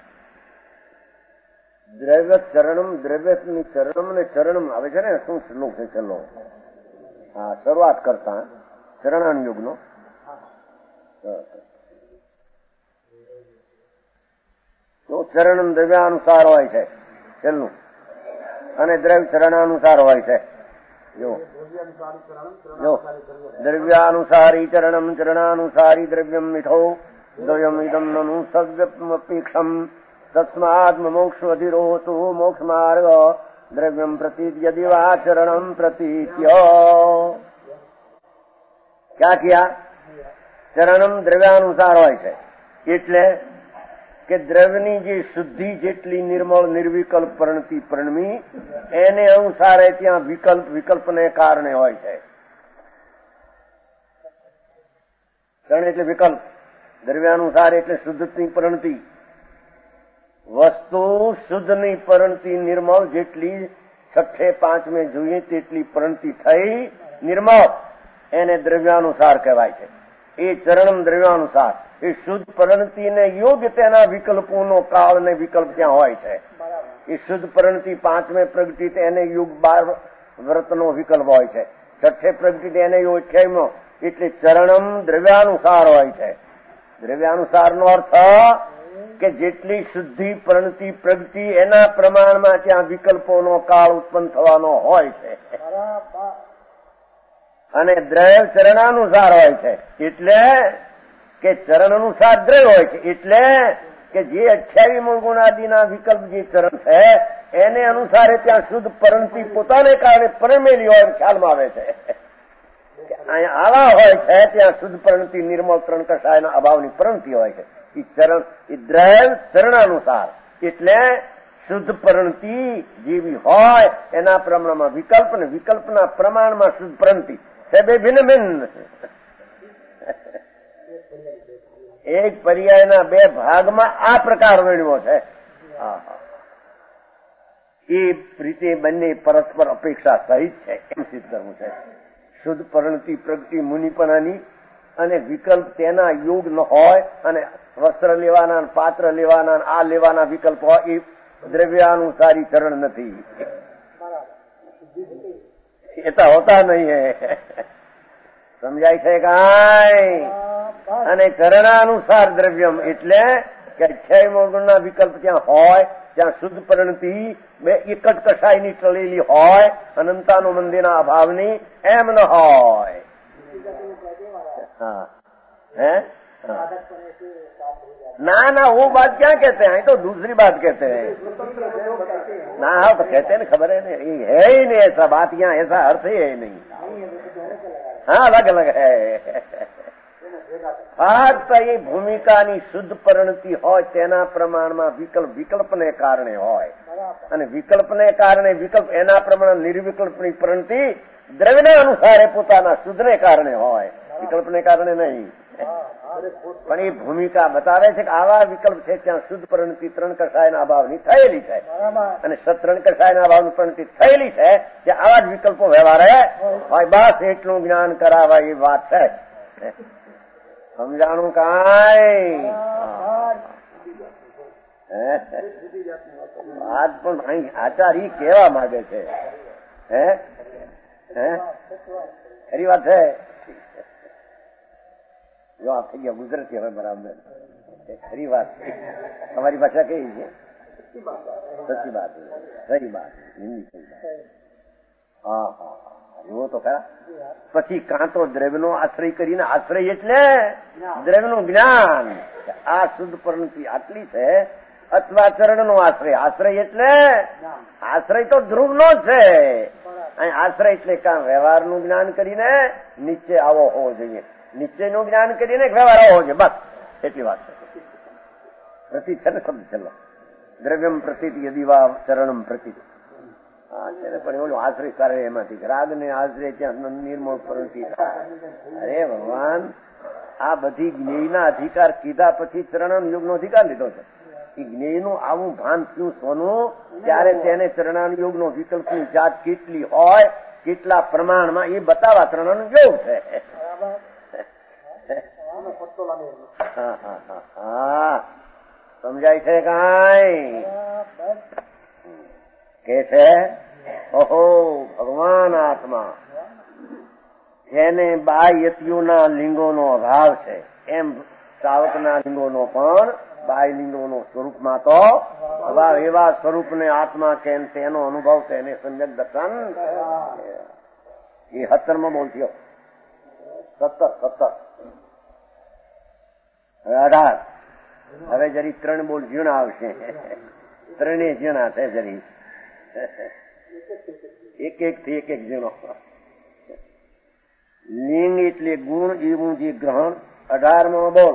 દ્રવ્ય ચરણમ, દ્રવ્યની ચરણમ ને ચરણમ આવે છે ને, શું શ્લોક છે? ચલો હા, શરૂઆત કરતા ચરણાન યુગનો તો ચરણ દ્રવ્યાનુસાર હોય છે છેલ્લું, અને દ્રવ્ય ચરણાનુસાર હોય છે. જો જો દ્રવ્યાનુસારી ચરણમ ચરણાનુસારી દ્રવ્યમ મિથો દ્વયમ ઇદમ નનુ સવ્યપીક્ષમ તસ્માદ મોક્ષ અધિરોહતુ મોક્ષ માર્ગ દ્રવ્યમ પ્રતીત યદિ વા ચરણમ પ્રતીત્ય. ક્યાં કિયા? ચરણમ દ્રવ્યાનુસાર હોય છે એટલે કે દ્રવ્યની જે શુદ્ધિ જેટલી નિર્મળ નિર્વિકલ્પ પરણતી પરણમી એને અનુસારે ત્યાં વિકલ્પ વિકલ્પને કારણે હોય છે. ચરણ એટલે વિકલ્પ, દ્રવ્યાનુસાર એટલે શુદ્ધની પરણતી. વસ્તુ શુદ્ધની પરણતી નિર્મળ જેટલી છઠ્ઠે પાંચમે જોઈએ તેટલી પરણતી થઈ નિર્મળ એને દ્રવ્યાનુસાર કહેવાય છે. એ ચરણમ દ્રવ્યાનુસાર એ શુદ્ધ પરણતીને યોગ્ય તેના વિકલ્પોનો કાળ ને વિકલ્પ ત્યાં હોય છે. એ શુદ્ધ પરણતી પાંચમે પ્રગટિત એને યુગ બાર વ્રતનો વિકલ્પ હોય છે. છઠ્ઠે પ્રગટિત એને યુગ અઠ્યાવીમો એટલે ચરણમ દ્રવ્યાનુસાર હોય છે. દ્રવ્યાનુસારનો અર્થ કે જેટલી શુદ્ધિ પરણતી પ્રગતિ એના પ્રમાણમાં ત્યાં વિકલ્પોનો કાળ ઉત્પન્ન થવાનો હોય છે. અને દ્રવ્ય ચરણાનુસાર હોય છે એટલે કે ચરણ અનુસાર દ્રવ્ય હોય છે એટલે કે જે અઠ્યાવી મૂળ ગુણાદિના વિકલ્પ જે ચરણ છે એને અનુસારે ત્યાં શુદ્ધ પરણતી પોતાને કારણે પરમેલી હોય ખ્યાલમાં આવે છે. અહીંયા આવા હોય છે ત્યાં શુદ્ધ પરણતી નિર્મળ ત્રણ કષાયના અભાવની પરણતી હોય છે. એ ચરણ એ દ્રવ્ય ચરણાનુસાર એટલે શુદ્ધ પરણતી જેવી હોય એના પ્રમાણમાં વિકલ્પ ને વિકલ્પના પ્રમાણમાં શુદ્ધ પરણતી છે. બે ભિન્ન ભિન્ન એક પર્યાયના બે ભાગમાં આ પ્રકાર વર્ણ્યો છે. એ રીતે બંને પરસ્પર અપેક્ષા સહિત છે એમ સિદ્ધ કરવું છે. શુદ્ધ પરણતી પ્રગતિ મુનિપણાની અને વિકલ્પ તેના યોગ ન હોય અને વસ્ત્ર લેવાના પાત્ર લેવાના આ લેવાના વિકલ્પ હોય એ દ્રવ્યાનુસારી ચરણ નથી. એ તો હોતા નહીં હે. સમજાય છે કાંઈ? અને ચરણાનુસાર દ્રવ્યમ એટલે કે અઠ્યાવીમો ગુણના વિકલ્પ ત્યાં હોય ત્યાં શુદ્ધ પરણતી બે એક જ કષાયની ચલેલી હોય અનંતાનો મંદિરના અભાવની એમ ન હોય. हाँ है ना ना वो बात क्या कहते हैं, तो दूसरी बात कहते हैं ना. हाँ तो कहते हैं खबर है नहीं, है ही नहीं ऐसा बात, यहाँ ऐसा अर्थ ही है नहीं. हाँ अलग अलग है. ફક્ત એ ભૂમિકાની શુદ્ધ પરણતી હોય તેના પ્રમાણમાં વિકલ્પ વિકલ્પને કારણે હોય અને વિકલ્પને કારણે વિકલ્પ એના પ્રમાણે નિર્વિકલ્પની પરણતી દ્રવ્યના અનુસારે પોતાના શુદ્ધને કારણે હોય, વિકલ્પને કારણે નહીં. પણ એ ભૂમિકા બતાવે છે કે આવા વિકલ્પ છે ત્યાં શુદ્ધ પરણતી ત્રણ કષાયના અભાવની થયેલી છે અને ત્રણ કષાયના અભાવની પરણતી થયેલી છે કે આવા જ વિકલ્પો વ્યવહારે હોય. બસ એટલું જ્ઞાન કરાવાય એ વાત છે. સમજાણું કાંઈ? આજ પણ અહીં આચાર્ય કેવા માંગે છે? હે હે ખરી વાત છે. જો આ થઈ ગયા ગુજરાતી હવે બરાબર ખરી વાત. તમારી ભાષા કઈ છે? સચી વાત, સહી વાત, હિન્દી સહી વાત. હા હા જુઓ તો ખરા. પછી કાં તો દ્રવ્યનો આશ્રય કરીને, આશ્રય એટલે દ્રવ્યનું જ્ઞાન, આ શુદ્ધ પરણતી આટલી છે, અથવા ચરણનો આશ્રય. આશ્રય એટલે આશ્રય તો ધ્રુવનો છે. અહીં આશ્રય એટલે કાં વ્યવહારનું જ્ઞાન કરીને નીચે આવો હોવો જોઈએ, નિશ્ચયનું જ્ઞાન કરીને વ્યવહાર હોવો જોઈએ, બસ એટલી વાત છે. પ્રતિ છે ને શબ્દ છેલ્લો, દ્રવ્યમ પ્રતીત યદિ વા ચરણમ પ્રતીત. હા છે ને, પણ ઓલું આશ્રય કરે એમાંથી રાગ ને આશ્રય ત્યાં નિર્મળ પરણતી. અરે ભગવાન, આ બધી જ્ઞેયના અધિકાર કીધા પછી ચરણાન યોગનો અધિકાર લીધો છે. એ જ્ઞેયનું આવું ભાન થયું સોનું ત્યારે તેને ચરણાન યોગનો વિકલ્પની જાત કેટલી હોય, કેટલા પ્રમાણમાં એ બતાવવા ચરણાન યોગ છે. હા હા હા હા સમજાય છે કાંઈ? કે છે ઓહો ભગવાન આત્મા જેને બાહ્યતીઓના લિંગોનો અભાવ છે એમ શ્રાવકના લિંગોનો પણ બાય લિંગોનો સ્વરૂપમાં તો એવા સ્વરૂપને આત્મા કેમ તેનો અનુભવ તેને સમ્યક દર્શન એ સત્તરમાં બોલતી સત્તર સત્તર હવે અઢાર હવે જરી ત્રણ બોલ ઝીણા આવશે ત્રણે ઝીણા છે જરી એક એક થી એક એક ઝીણો લિંગ એટલે ગુણ એવું જે ગ્રહણ અઢારમાં બોલ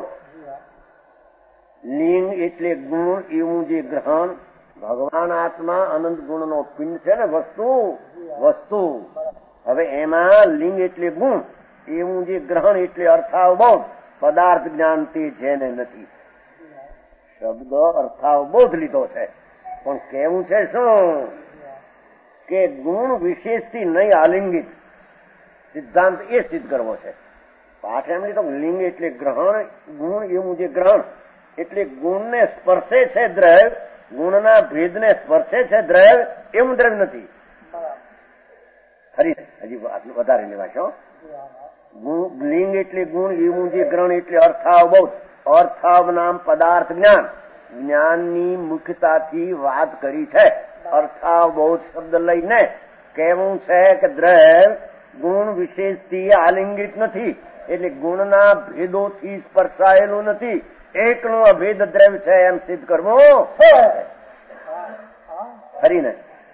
લિંગ એટલે ગુણ એવું જે ગ્રહણ ભગવાન આત્મા અનંત ગુણનો પિંડ છે ને વસ્તુ વસ્તુ હવે એમાં લિંગ એટલે ગુણ એવું જે ગ્રહણ એટલે અર્થાવબોધ પદાર્થ જ્ઞાન તે જેને નથી શબ્દ અર્થાવબોધ લીધો છે પણ કેવું છે શું કે ગુણ વિશેષથી નહીં આલિંગિત સિદ્ધાંત એ સિદ્ધ કરવો છે પાઠ એમ લીધો લિંગ એટલે ગ્રહણ ગુણ એવું જે ગ્રહણ એટલે ગુણને સ્પર્શે છે દ્રવ્ય ગુણના ભેદને સ્પર્શે છે દ્રવ્ય એવું દ્રવ્ય નથી ખરી હજી વધારે લેવાશો લિંગ એટલે ગુણ એવું જે ગ્રહણ એટલે અર્થાવબોધ અર્થાવ નામ પદાર્થ જ્ઞાન જ્ઞાનની મુખ્યતાથી વાત કરી છે અર્થાવબોધ શબ્દ લઈને કેવું છે કે દ્રવ્ય ગુણ વિશેષથી આલિંગિત નથી એટલે ગુણના ભેદોથી સ્પર્શાયેલું નથી એકનું અભેદ દ્રવ્ય છે એમ સિદ્ધ કરવું ખરીને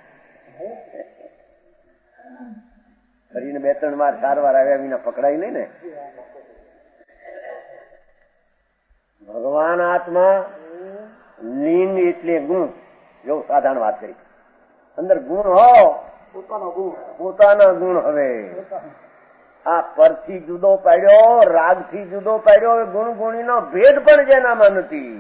ખરીને બે ત્રણ વાર ચાર વાર આવ્યા વિના પકડાય નહીં ને ભગવાન આત્મા લિંગ એટલે ગુણ એવું સાધારણ વાત કરી અંદર ગુણ હો પોતાનો ગુણ પોતાના ગુણ હવે આ પરથી જુદો પાડ્યો રાગથી જુદો પાડ્યો ગુણ ગુણીનો ભેદ પણ જેનામાં નથી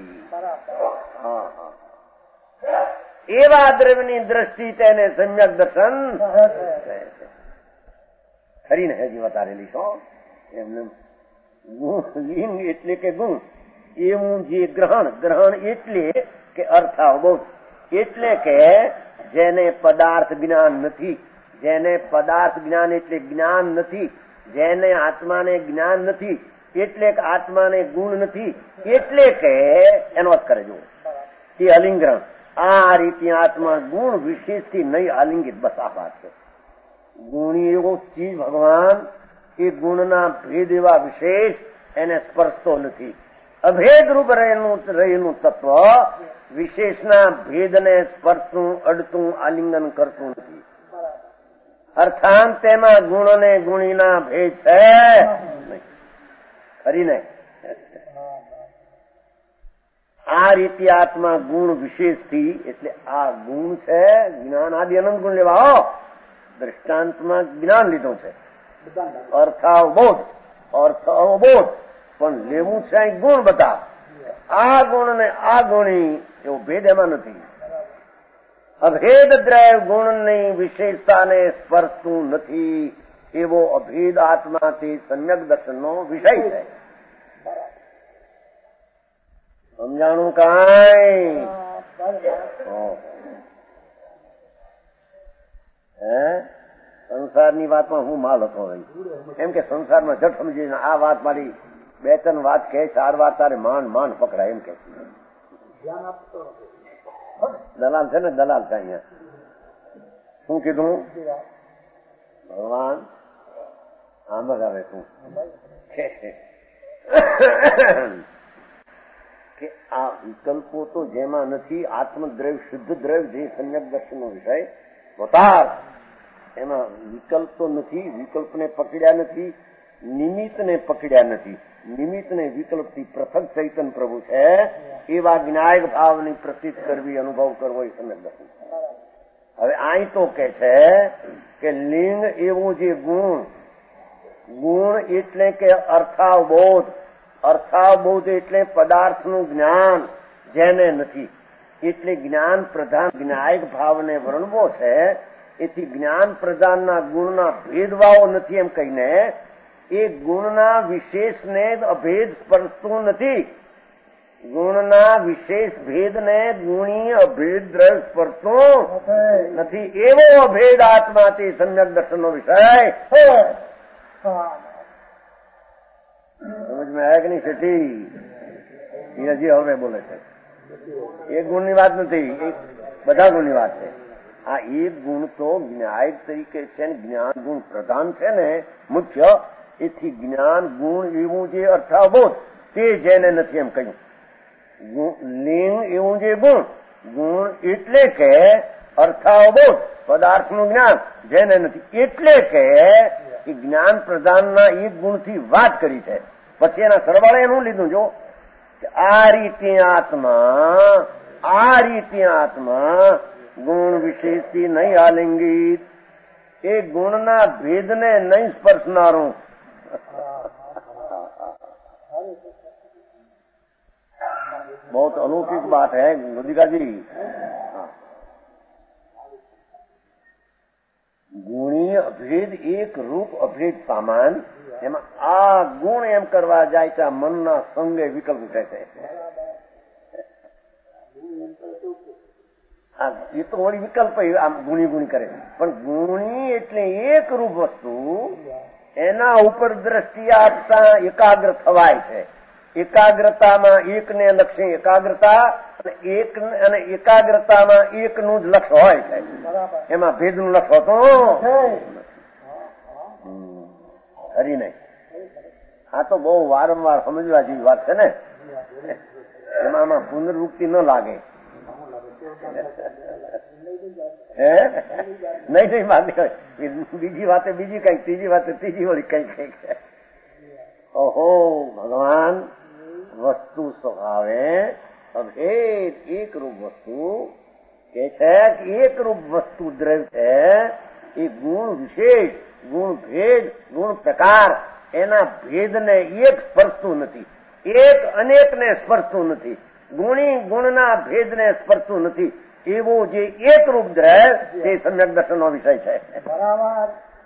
એવા દ્રવ્યની દ્રષ્ટિ તેને સમ્યક દર્શન ખરીને હજી વધારેલી છો એમને લિંગ એટલે કે ગુણ એવું જે ગ્રહણ ગ્રહણ એટલે કે અર્થાવબોધ એટલે કે જેને પદાર્થ જ્ઞાન નથી જેને પદાર્થ જ્ઞાન એટલે જ્ઞાન નથી જેને આત્માને જ્ઞાન નથી એટલે કે આત્માને ગુણ નથી એટલે કે એનો અર્થ કરે જો તે અલિંગ્રહણ આ રીતે આત્મા ગુણ વિશેષથી નહીં આલિંગિત બસ આ વાત છે ગુણી એવો ચીજ ભગવાન એ ગુણના ભેદ એવા વિશેષ એને સ્પર્શતો નથી અભેદ રૂપ રહેલું રહેલું તત્વ વિશેષના ભેદને સ્પર્શતું અડતું આલિંગન કરતું નથી અર્થાંત તેમાં ગુણ ને ગુણીના ભેદ છે ખરી ને આ રીતે આત્મા ગુણ વિશેષથી એટલે આ ગુણ છે જ્ઞાન આદિ અનંત ગુણ લેવા હો દ્રષ્ટાંતમાં જ્ઞાન લીધું છે અર્થાવબોધ અર્થ અવબોધ પણ લેવું છે ગુણ બતા આ ગુણ ને આ ગુણી એવો ભેદ એમાં નથી અભેદ દ્રવ્ય ગુણની વિશેષતાને સ્પર્શતું નથી એવો અભેદ આત્માથી સમ્યક દર્શનનો વિષય છે સમજાણું કાંઈ હે સંસારની વાતમાં હું માલ હતો એમ કે સંસારમાં જટ સમજીને આ વાત મારી બે ત્રણ વાત કે ચાર વાત તારે માંડ માંડ પકડાય એમ કે દલાલ છે ને દલાલ છે અહીંયા શું કીધું ભગવાન આમ જ આવે તું કે આ વિકલ્પો તો જેમાં નથી આત્મદ્રવ્ય શુદ્ધ દ્રવ્ય જે સમ્યક દર્શનનો વિષય પોતાર એમાં વિકલ્પ તો નથી વિકલ્પને પકડ્યા નથી નિમિત્તને પકડ્યા નથી નિમિત્તને વિકલ્પથી પૃથક ચૈતન પ્રભુ છે એવા જ્ઞાયક ભાવની પ્રતીત કરવી અનુભવ કરવો એ સમ્યક દર્શન હવે અહીં તો કે છે કે લિંગ એવું જે ગુણ ગુણ એટલે કે અર્થાવબોધ અર્થાવબોધ એટલે પદાર્થનું જ્ઞાન જેને નથી એટલે જ્ઞાન પ્રધાન જ્ઞાયક ભાવને વર્ણવો છે એથી જ્ઞાન પ્રધાનના ગુણના ભેદભાવો નથી એમ કહીને એ ગુણના વિશેષને અભેદ સ્પર્શતું નથી ગુણના વિશેષ ભેદને ગુણી અભેદ દ્રવ્ય સ્પર્શતું નથી એવો અભેદ આત્માથી સમ્યક દર્શનનો વિષય સમજ में आया कि नहीं सेठी એ હજી હવે બોલે છે. એક ગુણની વાત નથી, એ બધા ગુણની વાત છે. આ એક ગુણ તો જ્ઞાયક તરીકે છે ને જ્ઞાન ગુણ પ્રધાન છે ને મુખ્ય. એથી જ્ઞાન ગુણ એવું જે અર્થાબોધ તે જેને નથી એમ કહ્યું. લિંગ એવું જે ગુણ ગુણ એટલે કે અર્થાબોધ પદાર્થનું જ્ઞાન જેને નથી એટલે કે જ્ઞાન પ્રધાનના એક ગુણથી વાત કરી છે. પછી એના સરવાળે એનું લીધું જો કે આ રીતે આત્મા આ રીતે આત્મા ગુણ વિશેષથી નહીં આલિંગિત, એ ગુણના ભેદને નહીં સ્પર્શનારું. बहुत अलौकिक बात है गोदिका जी. ગુણીય અભેદ એક રૂપ અભેદ સામાન, એમાં આ ગુણ એમ કરવા જાય છે આ મનના સંગે વિકલ્પ ઉઠે છે. એ તો વળી વિકલ્પ આમ ગુણી ગુણી કરે, પણ ગુણી એટલે એક રૂપ વસ્તુ એના ઉપર દ્રષ્ટિ આપતા એકાગ્ર થવાય છે. એકાગ્રતામાં એકને લક્ષ્ય એકાગ્રતા અને એક અને એકાગ્રતામાં એકનું જ લક્ષ્ય હોય છે. એમાં ભેદનું લક્ષ્ય હોતો હરી નહીં. આ તો બહુ વારંવાર સમજવા જેવી વાત છે ને. એમાં આમાં પુનર્વૃત્તિ ન લાગે. હે નહીં નહીં માની હોય બીજી વાતે બીજી કઈક, ત્રીજી વાતે ત્રીજી વળી કઈક કઈક. ઓહો ભગવાન વસ્તુ સ્વભાવે અભેદ એક રૂપ વસ્તુ કે છે કે એક રૂપ વસ્તુ દ્રવ્ય છે. એ ગુણ વિશેષ ગુણ ભેદ ગુણ પ્રકાર એના ભેદને એક સ્પર્શતું નથી, એક અનેકને સ્પર્શતું નથી, ગુણી ગુણના ભેદને સ્પર્શતું નથી. એવું જે એક રૂપ દ્રવ્ય તે સમ્યક દર્શનનો વિષય છે. બરાબર.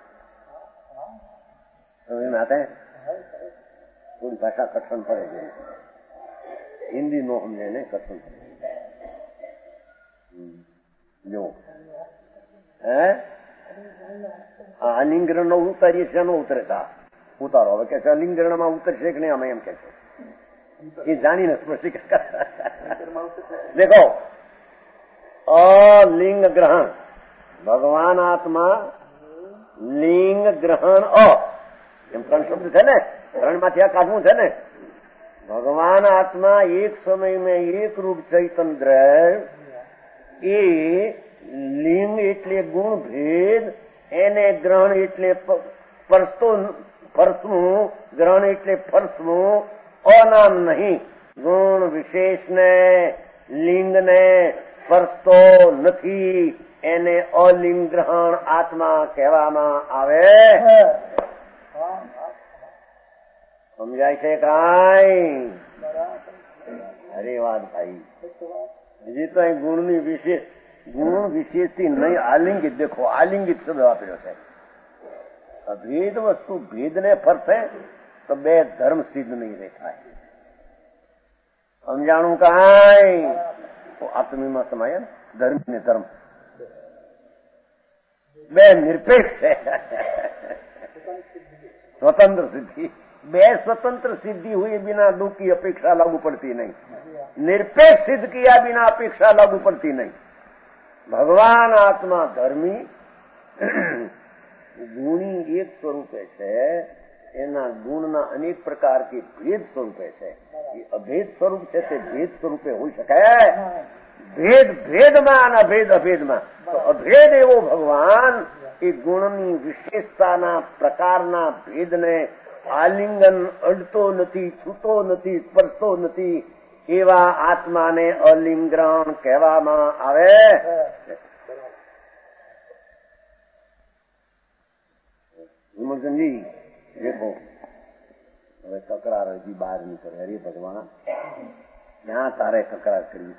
થોડી ભાષા કઠણ પડે છે, હિન્દી નો સમજે ને કઠણ પડે. જો હે અલિંગરણ નો ઉતારીએ છે, એનો ઉતરે છે. ઉતારો હવે કે અલિંગરણ માં ઉતરશે કે નહીં અમે એમ કે છે. એ જાણીને સ્પષ્ટ દેખો અલિંગ ગ્રહણ ભગવાન આત્મા લિંગ ગ્રહણ અ એમ ત્રણ શબ્દ છે ને, ત્રણ માંથી આ કાઢવું છે ને. ભગવાન આત્મા એક સમય મેં એક રૂપ ચૈતન દ્રવ્ય, એ લિંગ એટલે ગુણ ભેદ, એને ગ્રહણ એટલે પરસ્તો ફરસવું, ગ્રહણ એટલે ફરસવું, અનામ નહીં. ગુણ વિશેષને લિંગને સ્પર્શતો નથી, એને અલિંગ ગ્રહણ આત્મા કહેવામાં આવે. સમજાય છે કાંઈ? અરે વાત ભાઈ, હજી તો અહીં ગુણની વિશેષ ગુણ વિશેષથી નહીં આલિંગિત. દેખો આલિંગિત શબ્દ વાપર્યો છે. ભેદ વસ્તુ ભેદને ફરશે તો બે ધર્મ સિદ્ધ નહીં દેખાય. સમજાણું કાંઈ? આત્મીમાં સમાય ને ધર્મ ને ધર્મ બે નિરપેક્ષ છે. સ્વતંત્ર સિદ્ધિ બે સ્વતंत्र सिद्धि हुई बिना दो की अपेक्षा लागू पड़ती नहीं, निरपेक्ष सिद्ध किया बिना अपेक्षा लागू पड़ती नहीं. भगवान आत्मा धर्मी गुणी एक स्वरूपे છે, એના ગુણના અનેક પ્રકાર કે ભેદ સ્વરૂપે છે. એ અભેદ સ્વરૂપ છે તે ભેદ સ્વરૂપે હોઈ શકે. ભેદ ભેદમાં અને અભેદ અભેદમાં. તો અભેદ એવો ભગવાન એ ગુણની વિશેષતાના પ્રકારના ભેદને આલિંગન અડતો નથી, છૂતો નથી, સ્પર્શતો નથી, એવા આત્માને અલિંગ્રણ કહેવામાં આવે. હિમર્જનજી દેખો હવે તકરાર હજી બહાર નીકળે. અરે ભગવાન ક્યાં તારે તકરાર કરવી?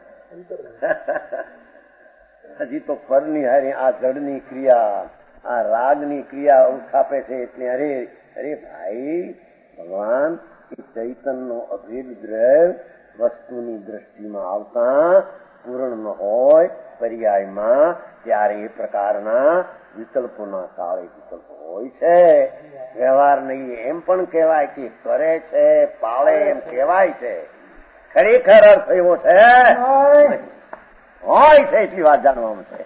હજી તો ફરની હારી આ જડની ક્રિયા, આ રાગની ક્રિયા ઉઠાપે છે. એટલે અરે અરે ભાઈ ભગવાન એ ચૈતનનો અભેદ દ્રવ્ય વસ્તુની દ્રષ્ટિમાં આવતા પૂર્ણ ન હોય પર્યાયમાં, ત્યારે એ પ્રકારના વિકલ્પોના કાળે વિકલ્પ હોય છે. વ્યવહાર નહીં એમ પણ કહેવાય કે કરે છે, પાળે એમ કહેવાય છે. ખરેખર અર્થ એવો છે હોય છે એટલી વાત જાણવામાં છે.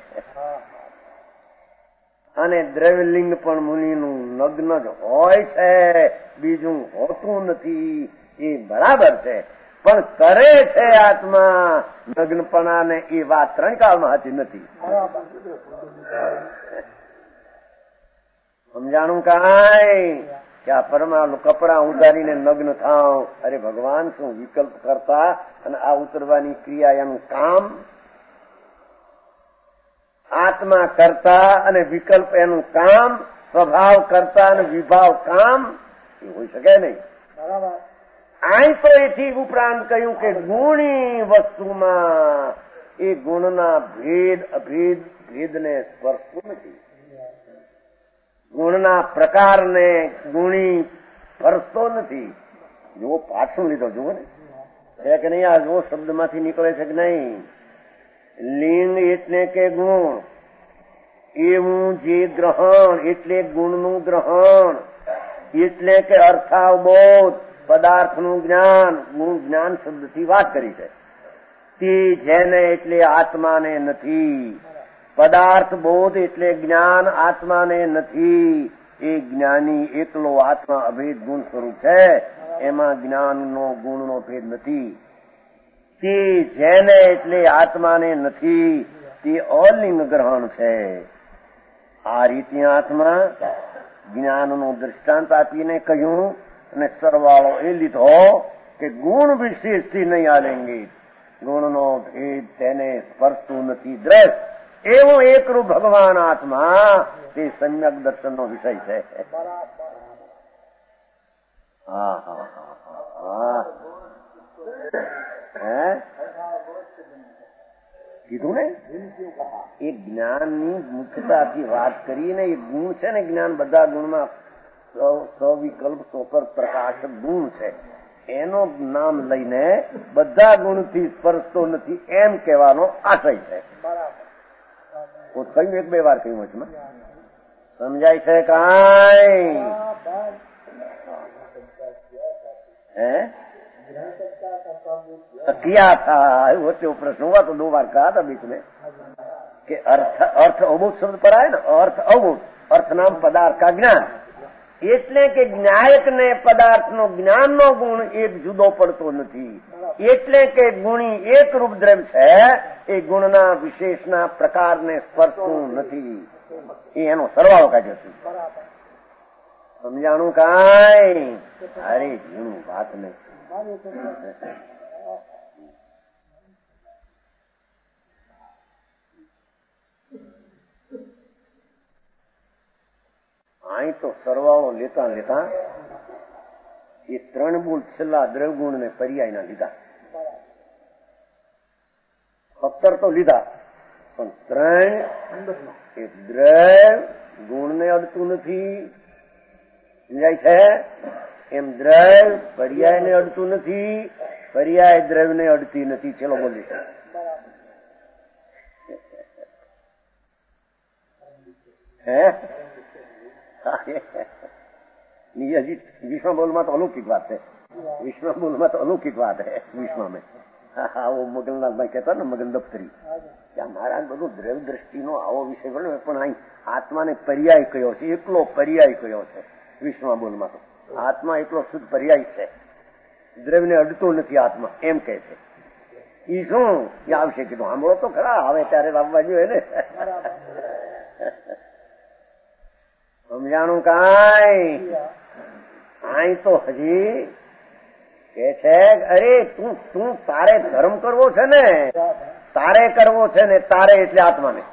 અને દ્રવ્યલિંગ પણ મુનિનું નગ્ન જ હોય છે, બીજું હોતું નથી. એ બરાબર છે, પણ કરે છે આત્મા નગ્નપણાને, એ વાત ત્રણ કાળમાં હતી નથી. સમજાણું કાંઈ કે આ પરમાણુ કપડા ઉતારીને નગ્ન થાવ? અરે ભગવાન શું વિકલ્પ કરતા અને આ ઉતરવાની ક્રિયા એનું કામ? આત્મા કરતા અને વિકલ્પ એનું કામ, સ્વભાવ કરતા અને વિભાવ કામ, એ હોઈ શકે નહીં. અહીં તો એથી ઉપરાંત કહ્યું કે ગુણી વસ્તુમાં એ ગુણના ભેદ અભેદ ભેદને સ્પર્શતું નથી. ગુણના પ્રકારને ગુણી સ્પર્શતો નથી. જુઓ પાછું લીધો, જુઓ ને છે કે નહીં? આ જુઓ શબ્દમાંથી નીકળે છે કે નહીં? લિંગ એટલે કે ગુણ, એવું જે ગ્રહણ એટલે ગુણનું ગ્રહણ, એટલે કે અર્થાવબોધ પદાર્થનું જ્ઞાન. ગુણ જ્ઞાન શબ્દથી વાત કરી છે. તે જેને એટલે આત્માને નથી. પદાર્થ બોધ એટલે જ્ઞાન આત્માને નથી. એ જ્ઞાની એકલો આત્મા અભેદ ગુણ સ્વરૂપ છે, એમાં જ્ઞાનનો ગુણનો ભેદ નથી. તે જેને એટલે આત્માને નથી, તે અલિંગ ગ્રહણ છે. આ રીતે આત્મા જ્ઞાનનું દૃષ્ટાંત આપીને કહ્યું અને સરવાળો એ લીધો કે ગુણ વિશેષથી નહીં આલેંગી, ગુણનો ભેદ તેને સ્પર્શતું નથી. દ્રશ એવો એકરૂપ ભગવાન આત્મા તે સમ્યક દર્શનનો વિષય છે. હા હા હા હા હે કીધું ને? એ જ્ઞાનની મુખ્યતાથી વાત કરીને એ ગુણ છે ને, જ્ઞાન બધા ગુણમાં સવિકલ્પ સોપર પ્રકાશક ગુણ છે, એનો નામ લઈને બધા ગુણથી સ્પર્શતો નથી એમ કહેવાનો આશય છે. કહ્યું એક બે વાર કહ્યું વચમાં. સમજાય છે કાંઈ? હે किया था वो तो प्रश्न हुआ तो दो बार कहा था बीच में कि अर्थ अर्थ अबोध शब्द पर आए ना, अर्थ अबोध, अर्थ नाम पदार्थ का ज्ञान. એટલે કે જ્ઞાયક ને પદાર્થ નો જ્ઞાન નો ગુણ એક જુદો પડતો નથી. એટલે કે ગુણી એક રૂપ દ્રવ્ય છે, એ ગુણના વિશેષના પ્રકારને સ્પર્શતું નથી. એ એનો સરવાળો કાઢ્યો છે. સમજાણું કાંઈ? અરે ઝીણું વાત નહીં. અહીં તો સરવાળો લેતા લેતા એ ત્રણ ગુણ છેલ્લા દ્રવગુણ ને પર્યાયના લીધા. સત્તર તો લીધા, પણ ત્રણ એ દ્રવ ગુણ ને અડતું નથી. સમજાય છે? એમ દ્રવ પર્યાય ને અડતું નથી, પર્યાય દ્રવ ને અડતી નથી. ચલો બોલી હે हजी विश्व बोल में तो अलौकिक बात है. विश्व बोल में तो अलौकिक बात है. विश्व में हाँ वो मगनलाल भाई कहता ना मगन दफ्तरी क्या महाराज બધું દ્રવ દ્રષ્ટિનો આવો વિષય બન્યો, પણ અહીં આત્માને પર્યાય કયો છે, એકલો પર્યાય કયો છે. વિશ્વ બોલમાં તો આત્મા એકલો શુદ્ધ પર્યાય છે, દ્રવ્યને અડતો નથી આત્મા એમ કહે છે. એ શું એ આવશે કીધું સાંભળો તો ખરા, હવે ત્યારે લાવવા જોઈએ ને. સમજાણું કાંઈ? અહીં તો હજી કે છે અરે તું તું તારે ધર્મ કરવો છે ને, તારે કરવો છે ને, તારે એટલે આત્માને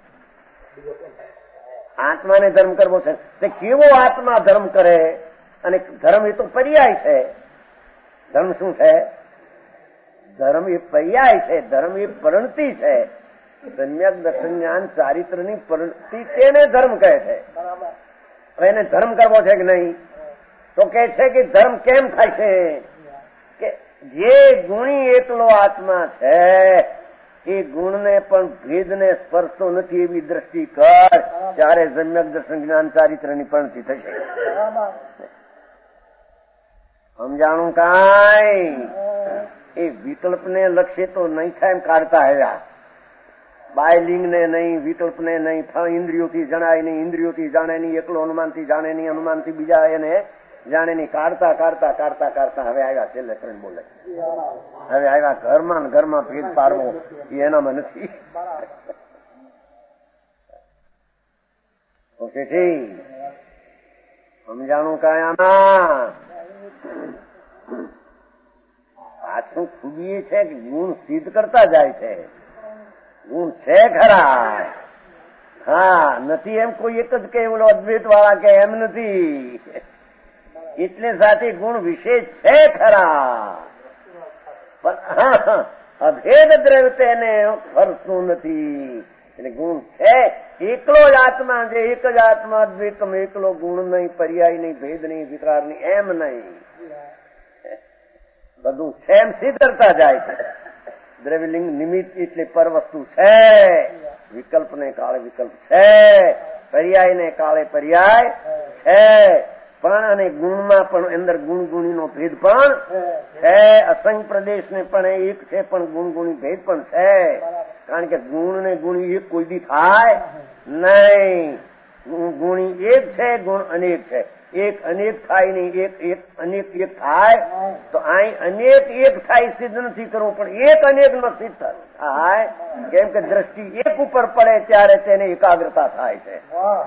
આત્માને ધર્મ કરવો છે. તે કેવો આત્મા ધર્મ કરે? અને ધર્મ એ તો પર્યાય છે. ધર્મ શું છે? ધર્મ એ પર્યાય છે, ધર્મ એ પરિણતિ છે. સમ્યક દર્શન જ્ઞાન ચારિત્રની પરિણતિ તેને ધર્મ કહે છે. હવે એને ધર્મ કરવો છે કે નહીં? તો કે છે કે ધર્મ કેમ થાય છે? કે જે ગુણી એકલો આત્મા છે એ ગુણને પણ ભેદને સ્પર્શતો નથી એવી દ્રષ્ટિ કર, ત્યારે સમ્યક દર્શન જ્ઞાન ચારિત્રની પરિણતિ થશે. સમજાણું કાંઈ? એ વિકલ્પને લક્ષ્ય તો નહીં થાય એમ કાઢતા આવ્યા. બાયલિંગને નહીં, વિકલ્પને નહીં, ઇન્દ્રિયોથી જણાય નહીં, ઇન્દ્રિયોથી જાણે નહીં, એકલો હનુમાનથી જાણે નહીં, હનુમાનથી બીજા એને જાણે નહીં, કાઢતા કાઢતા કાઢતા કાઢતા હવે આવ્યા છેલ્લે ત્રણ બોલે. હવે આવ્યા ઘરમાં ને ઘરમાં ભેદ પાડવો એ એનામાં નથી. ઓકે ઠીક સમજાણું કાયામાં પાછું ખૂબી છે કે ગુણ સિદ્ધ કરતા જાય છે. ગુણ છે ખરા, હા નથી એમ કોઈ એક જ કે ઓલો અદ્વૈત વાળા કે એમ નથી. એટલે સાથે ગુણ વિશેષ છે ખરા, પણ અભેદ દ્રવ્ય તેને ફરતું નથી. એટલે ગુણ છે એકલો જ આત્મા, જે એક જ આત્મા અદ્વૈતમ એકલો, ગુણ નહીં, પર્યાય નહીં, ભેદ નહીં, વિકાર નહીં, એમ નહીં, બધું છે એમ સિદ્ધ કરતા જાય છે. દ્રવ્યલિંગ નિમિત્ત એટલે પર વસ્તુ છે, વિકલ્પને કાળે વિકલ્પ છે, પર્યાયને કાળે પર્યાય છે, પણ અને ગુણમાં પણ અંદર ગુણ ગુણીનો ભેદ પણ છે. અસંગ પ્રદેશને પણ એક છે, પણ ગુણ ગુણી ભેદ પણ છે. કારણ કે ગુણ ને ગુણી એક કોઈ દી થાય નહીં. ગુણી એક છે, ગુણ અનેક છે. એક અનેક થાય નહીં, એક એક અનેક એક થાય. તો અહીં અનેક એક થાય સિદ્ધ નથી કરવું, પણ એક અનેક નો સિદ્ધ થાય. કેમ કે દ્રષ્ટિ એક ઉપર પડે ત્યારે તેને એકાગ્રતા થાય છે.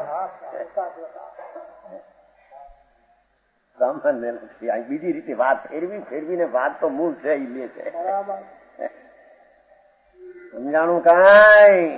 સામાન્ય નથી. અહીં બીજી રીતે વાત ફેરવી ફેરવીને વાત તો મૂળ છે એ લે છે. સમજાણું કાંઈ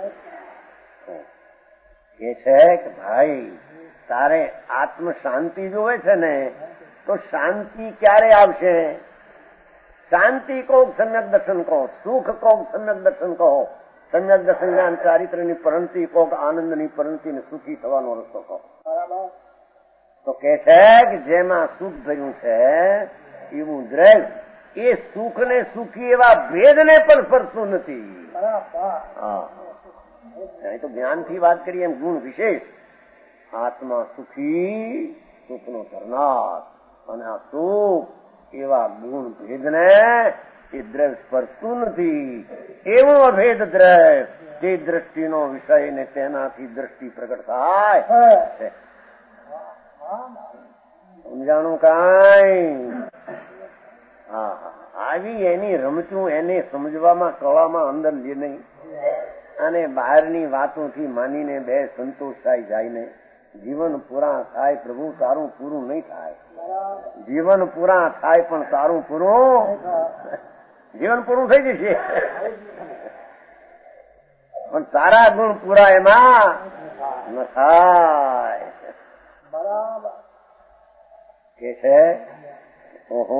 એ છે કે ભાઈ તારે આત્મ શાંતિ જોવે છે ને, તો શાંતિ ક્યારે આવશે? શાંતિ કહો, સમ્યક દર્શન કહો, સુખ કહો, સમ્યક દર્શન કહો, સમ્યક દર્શન જ્ઞાન ચારિત્રની પરંતિ કહો, આનંદની પરંતિ ને સુખી થવાનો રસ્તો કહો. તો કે છે કે જેમાં સુખ ભર્યું છે એવું દ્રવ્ય એ સુખ ને સુખી એવા ભેદને પણ સ્પર્શતું નથી. હા, તો જ્ઞાનથી વાત કરીએ એમ ગુણ વિશેષ. આત્મા સુખી, સુખનો કરનાર, અને આ સુખ એવા ગુણ ભેદને એ દ્રવ્ય સ્પર્શતું નથી. એવું અભેદ દ્રવ્ય તે દ્રષ્ટિનો વિષય ને તેનાથી દ્રષ્ટિ પ્રગટ થાય છે. સમજાણું કાંઈ? હા, આવી એની રમચું એને સમજવામાં કળામાં અંદર લે નહીં, અને બહારની વાતોથી માનીને બે સંતોષ થાય જાય ને. જીવન પૂરા થાય પ્રભુ, તારું પૂરું નહીં થાય. જીવન પૂરા થાય પણ તારું પૂરું, જીવન પૂરું થઈ જશે પણ તારા ગુણ પૂરા એમાં ન થાય. કે છે ઓહો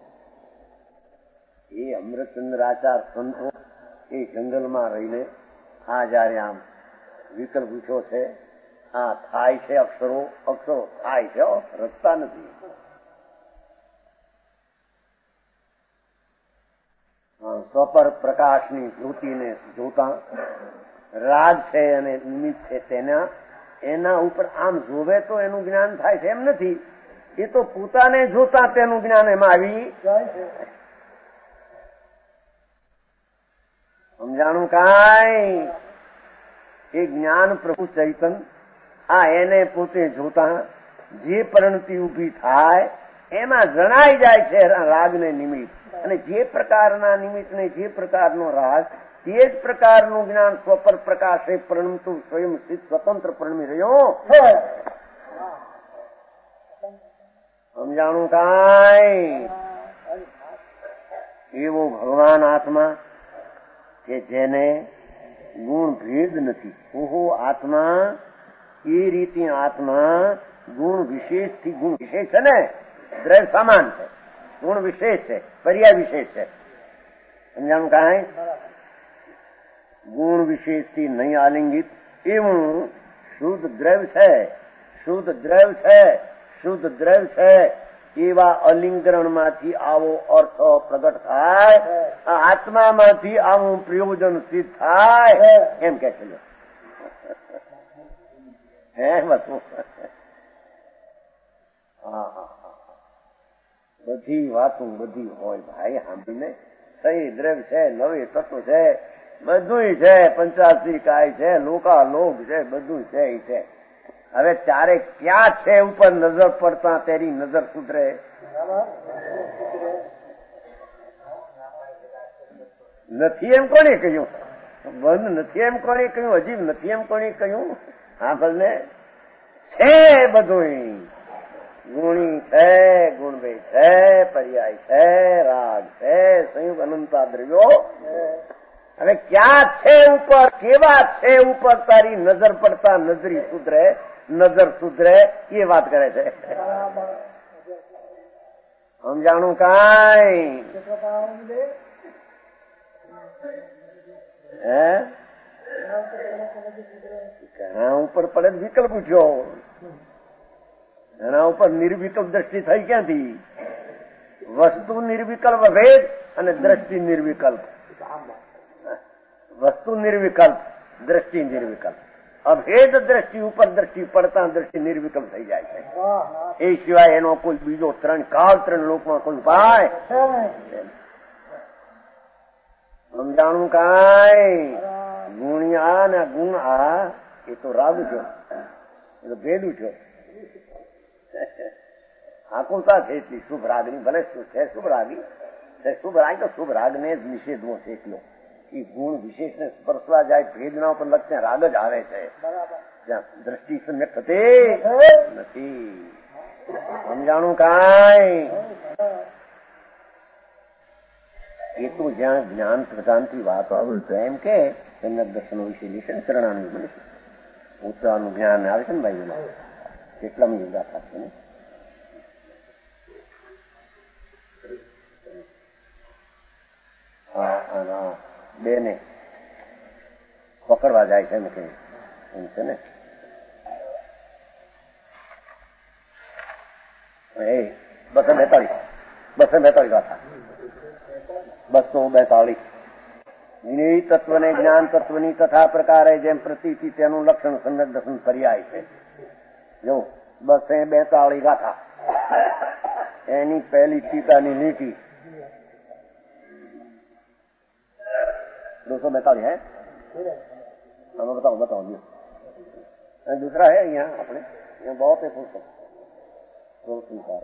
એ અમૃતચંદ્રાચાર સંતો એ જંગલમાં રહીને આ જયારે આમ વિકલ્પ પૂછ્યો છે, આ થાય છે અક્ષરો, અક્ષરો થાય છે, રચતા નથી. સ્વપર પ્રકાશની જ્યોતિને જોતા રાગ છે અને નિમિત્ત છે તેના એના ઉપર આમ જોવે તો એનું જ્ઞાન થાય છે એમ નથી. એ તો પોતાને જોતા તેનું જ્ઞાન એમાં આવી જાય છે. સમજાણું કાંઈ? એ જ્ઞાન પ્રભુ ચૈતન આ એને પોતે જોતા જે પરિણતિ ઉભી થાય એમાં જણાઈ જાય છે રાગને નિમિત્ત, અને જે પ્રકારના નિમિત્ત ને જે પ્રકારનો રાગ તે જ પ્રકારનું જ્ઞાન સ્વપર પ્રકાશે પરિણમતું સ્વયં સ્વતંત્ર પરિણમી રહ્યો. સમજાણું કાંઈ? એવો ભગવાન આત્મા કે જેને ગુણ ભેદ નથી. ઓહો આત્મા એ રીતે આત્મા ગુણ વિશેષ થી ગુણ વિશેષ છે ને, દ્રવ્ય સમાન છે, ગુણ વિશેષ છે, પર્યાય વિશેષ છે. સમજાણું કાંઈ? ગુણ વિશેષ થી નહીં આલિંગિત એવું શુદ્ધ દ્રવ્ય છે, શુદ્ધ દ્રવ્ય છે, શુદ્ધ દ્રવ્ય છે. એવા અલિંગરણમાંથી આવો અર્થ પ્રગટ થાય, આત્મામાંથી આવું પ્રયોજન સિદ્ધ થાય એમ કે છે. હે બધું હા હા બધી વાતો બધી હોય ભાઈ સાંભળીને. સહી દ્રવ્ય છે, નવી તત્વ છે, બધું છે, પંચાસી કાય છે, લોકા લોક છે, બધું છે એ છે. હવે ચારે ક્યાં છે ઉપર નજર પડતા તેરી નજર સુધરે. નથી એમ કોને કહ્યું? બંધ નથી એમ કોને કહ્યું? હજી નથી એમ કોને કહ્યું? હા ભલે છે બધું. ગુણી છે, ગુણભેદ છે, પર્યાય છે, રાગ છે, સંયુક્ત અનંતા દ્રવ્યો. હવે ક્યાં છે ઉપર, કેવા છે ઉપર તારી નજર પડતા નજરી સુધરે, નજર સુધરે એ વાત કરે છે. સમજાણું કાંઈ? હે ઘણા ઉપર પડે વિકલ્પ ઉઠ્યો. એના ઉપર નિર્વિકલ્પ દ્રષ્ટિ થઈ ક્યાંથી? વસ્તુ નિર્વિકલ્પ ભેદ અને દ્રષ્ટિ નિર્વિકલ્પ. વસ્તુ નિર્વિકલ્પ, દ્રષ્ટિ નિર્વિકલ્પ. અભેદ દ્રષ્ટિ ઉપર દ્રષ્ટિ પડતા દ્રષ્ટિ નિર્વિકલ્પ થઈ જાય છે. એ સિવાય એનો કોઈ બીજો ત્રણ કાળ ત્રણ લોકમાં કોઈ ઉપાય સમજાણું કાંઈ? ગુણ આ ને ગુણ આ એ તો રાગ છો, એ તો ભેદું છો. આકુલતા છે એટલી શુભ રાગની. ભલે છે શુભ રાગી, શુભ રાગ તો શુભ રાગને જ નિષેધવો છે એટલો. એ ગુણ વિશેષને સ્પર્શવા જાય ભેદના ઉપર લક્ષને રાગ જ આવે છે. ત્યાં દ્રષ્ટિ સમ્યક થતી નથી. સમજાણું કાંઈ? એ તો જ્યાં જ્ઞાન પ્રધાનથી વાત આવે તો એમ કે એમના દર્શનો વિશે લેશે ને શરણાનું બને છે. ઉત્તરાનું જ્ઞાન આવે છે ને ભાઈ, કેટલામાં યોગા થશે ને. બે ને પકડવા જાય છે ને કે એમ છે ને. એ બસો બેતાળીસ બસો બેતાળીસ ગાથા બસો બેતાળીસ. જ્ઞેય તત્વને જ્ઞાન તત્વની તથા પ્રકારે જેમ પ્રતીતિ તેનું લક્ષણ સમ્યક દર્શન પર્યાય છે. જો બસે બેતાળીસ ગાથા, એની પહેલી ટીકાની લીટી दो सौ बैतालीस है. हमें बताओ बताओ जी. दूसरा है यहाँ अपने यहाँ बहुत है पुस्तक बहुत स्वीकार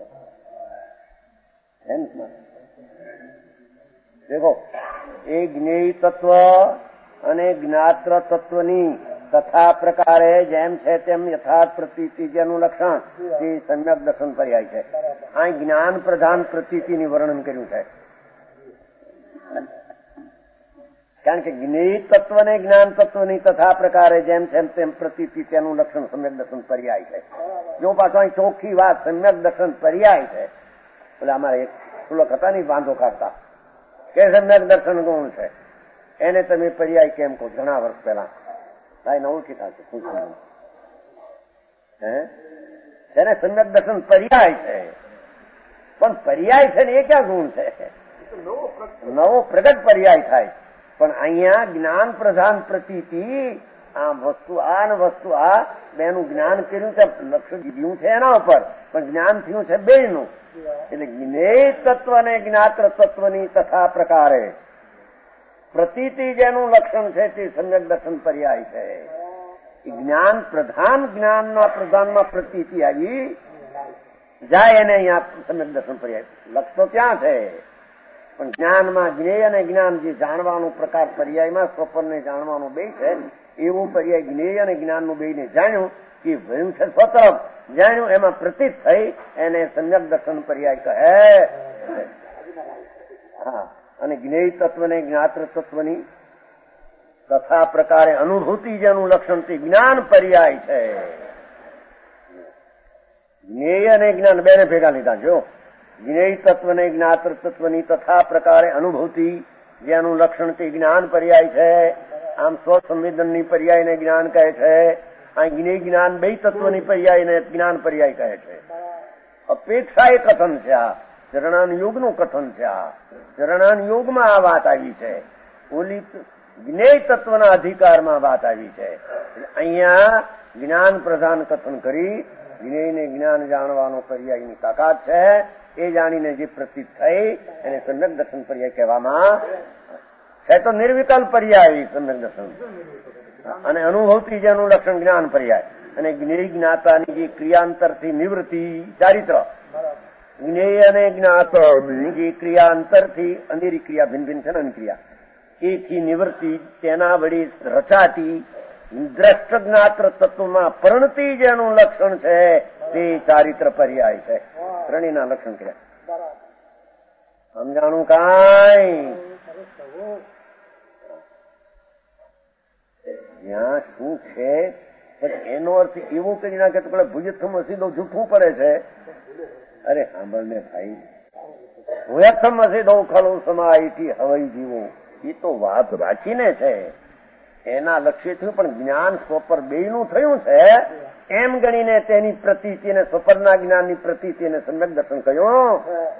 है ना. देखो એ જ્ઞેય તત્વ અને જ્ઞાત્ર તત્વની તથા પ્રકારે જેમ છે તેમ યથાર્થ પ્રતીતિ જેનું લક્ષણ તે સમ્યક દર્શન પર્યાય છે. આ જ્ઞાન પ્રધાન પ્રતીતિની વર્ણન કર્યું છે. કારણ કે જ્ઞેય તત્વને જ્ઞાન તત્વની તથા પ્રકારે જેમ છે તેમ પ્રતીતિ તેનું લક્ષણ સમ્યક દર્શન પર્યાય છે. જો પાછો અહીં ચોખ્ખી વાત સમ્યક દર્શન પર્યાય છે. એટલે અમારે એક શ્લોક હતા નહીં વાંધો કાઢતા કે સમ્યક દર્શન ગુણ છે, એને તમે પર્યાય કેમ કહો? ઘણા વર્ષ પહેલા ભાઈ ને ઓળખીતા છે શું સમજ હે એને સમ્યક દર્શન પર્યાય છે. પણ પર્યાય છે ને એ ક્યાં ગુણ છે? નવો પ્રગટ પર્યાય થાય. પણ અહીંયા જ્ઞાન પ્રધાન પ્રતીતિ આ વસ્તુ આ ને વસ્તુ આ બેનું જ્ઞાન કર્યું છે, લક્ષ્ય દીધું છે એના ઉપર, પણ જ્ઞાન થયું છે બે નું. એટલે જ્ઞેય તત્વ ને જ્ઞાત્ર તત્વની તથા પ્રકારે પ્રતીતિ જેનું લક્ષણ છે તે સમ્યક દર્શન પર્યાય છે. જ્ઞાન પ્રધાન જ્ઞાનના પ્રધાનમાં પ્રતીતિ આવી જાય એને અહીંયા સમ્યક દર્શન પર્યાય. લક્ષ તો ત્યાં છે પણ જ્ઞાનમાં જ્ઞેય અને જ્ઞાન જે જાણવાનો પ્રકાર પર્યાયમાં સ્વપનને જાણવાનું બે છે એવું પર્યાય જ્ઞેય અને જ્ઞાનનું બે ને જાણ્યું કે ભયું છે સ્વતરફ જાણ્યું એમાં પ્રતીત થઈ એને સમ્યક દર્શન પર્યાય કહે. હા અને જ્ઞેય તત્વને જ્ઞાત્ર તત્વની તથા પ્રકારે અનુભૂતિ જેનું લક્ષણ તે જ્ઞાન પર્યાય છે. જ્ઞેય અને જ્ઞાન બેને ભેગા લીધા. જો જ્ઞેય તત્વને જ્ઞાત્ર તત્વની તથા પ્રકારે અનુભૂતિ જેનું લક્ષણ તે જ્ઞાન પર્યાય છે. આમ સ્વસંવેદનની પર્યાયને જ્ઞાન કહે છે. આ જ્ઞેય જ્ઞાન બે તત્વની પર્યાયને જ્ઞાન પર્યાય કહે છે. અપેક્ષા એ કથન છે. આ ચરણાન યોગનું કથન છે. આ ચરણાન યોગમાં આ વાત આવી છે. ઓલી જ્ઞેય તત્વના અધિકારમાં વાત આવી છે. અહીંયા જ્ઞાન પ્રધાન કથન કરી જ્ઞેયને જ્ઞાન જાણવાનો પર્યાયની તાકાત છે એ જાણીને જે પ્રતીત થઈ એને સમ્યક દર્શન પર્યાય કહેવામાં છે. તો નિર્વિકલ્પ પર્યાય સમ્યક દર્શન અને અનુભવથી જેનું લક્ષણ જ્ઞાન પર્યાય અને જ્ઞેય-જ્ઞાતાની જે ક્રિયાંતરથી નિવૃત્તિ ચારિત્ર, જ્ઞેય અને જ્ઞાતાની જે ક્રિયાંતરથી અનેરી ક્રિયા ભિન્ન ભિન્ન છે ને ક્રિયા એથી નિવૃત્તિ તેના વળી રચાતી દ્રષ્ટ જ્ઞાત્ર તત્વમાં પરિણતિ જેનું લક્ષણ છે તે ચારિત્ર પર્યાય છે. ત્રણેયના લક્ષણ કર્યા. સમજાણું કાંઈ? જ્યાં શું છે પણ એનો અર્થ એવો કરી નાખે તો પેલા ભુજથમ હસીદો જૂઠું પડે છે. અરે સાંભળને ભાઈ, ભુયથમ હસીદો ખલો સમાયથી હવાઈ જીવો એ તો વાત રાખીને છે એના લક્ષ્ય થયું, પણ જ્ઞાન સ્વપર બેયનું થયું છે એમ ગણીને તેની પ્રતીતિને સ્વપરના જ્ઞાનની પ્રતીતિને સમ્યક દર્શન કહ્યું.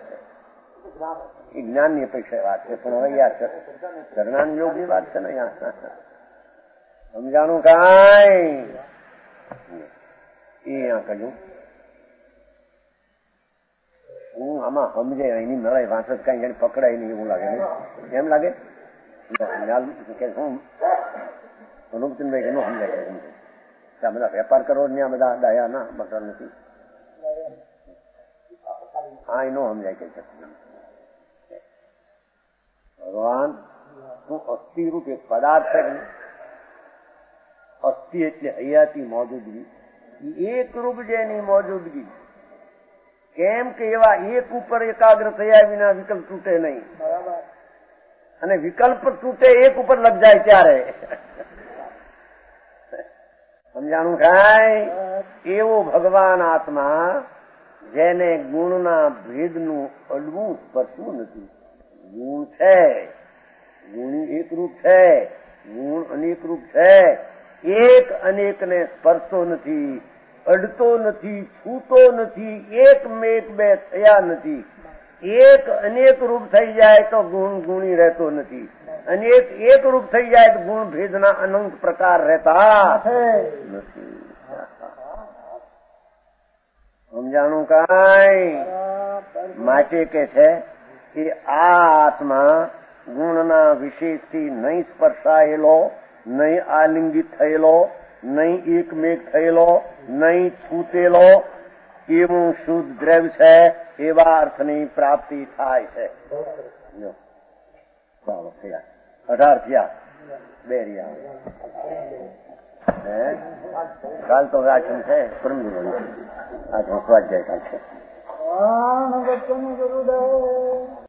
એ જ્ઞાનની અપેક્ષા વાત છે, પણ હવે યાર ચરણાન યોગની વાત છે ને યાર. સમજાણું કાંઈ? એ અહીંયા કહ્યું હું આમાં સમજે એની નળાઈ વાંચ જ કઈ પકડાય નહીં એવું લાગે ને એમ લાગે કે હું અનુપચંદભાઈ એનો સમજાય ત્યાં બધા વેપાર કરો ને બધા ડાયા ના બટર નથી. હા એનો સમજાય કે ભગવાન તું અસ્થિ રૂપ એક પદાર્થ છે. અસ્થિ એટલે હયાતી મોજૂદગી, એક રૂપ જેની મોજૂદગી. કેમ કે એવા એક ઉપર એકાગ્ર થયા વિના વિકલ્પ તૂટે નહીં, અને વિકલ્પ તૂટે એક ઉપર લગ જાય ત્યારે. સમજાણું કાંઈ? એવો ભગવાન આત્મા જેને ગુણના ભેદનું અડવું સ્પર્શવું નથી. ગુણ છે, ગુણી એક રૂપ છે, ગુણ અનેક રૂપ છે. એક અનેકને સ્પર્શતો નથી, અડતો નથી, છૂતો નથી, એક મેક બે થયા નથી. એક અનેક રૂપ થઈ જાય તો ગુણ ગુણી રહેતો નથી, અનેક એક રૂપ થઈ જાય તો ગુણ ભેદના અનંત પ્રકાર રહેતા નથી. સમજાણું કાંઈ? માટે કે છે કે આ આત્મા ગુણના વિશેષથી નહીં સ્પર્શાયેલો, નહીં આલિંગિત થયેલો, નહીં એકમેક થયેલો, નહીં છૂટેલો એવું શુદ્ધ દ્રવ્ય છે. એવા અર્થની પ્રાપ્તિ થાય છે. ચાલો થયા અઢાર થયા બે રહ્યા. કાલ તો વાંચન છે પરમ દિવસ આ સ્વાધ્યાય કાલ છે.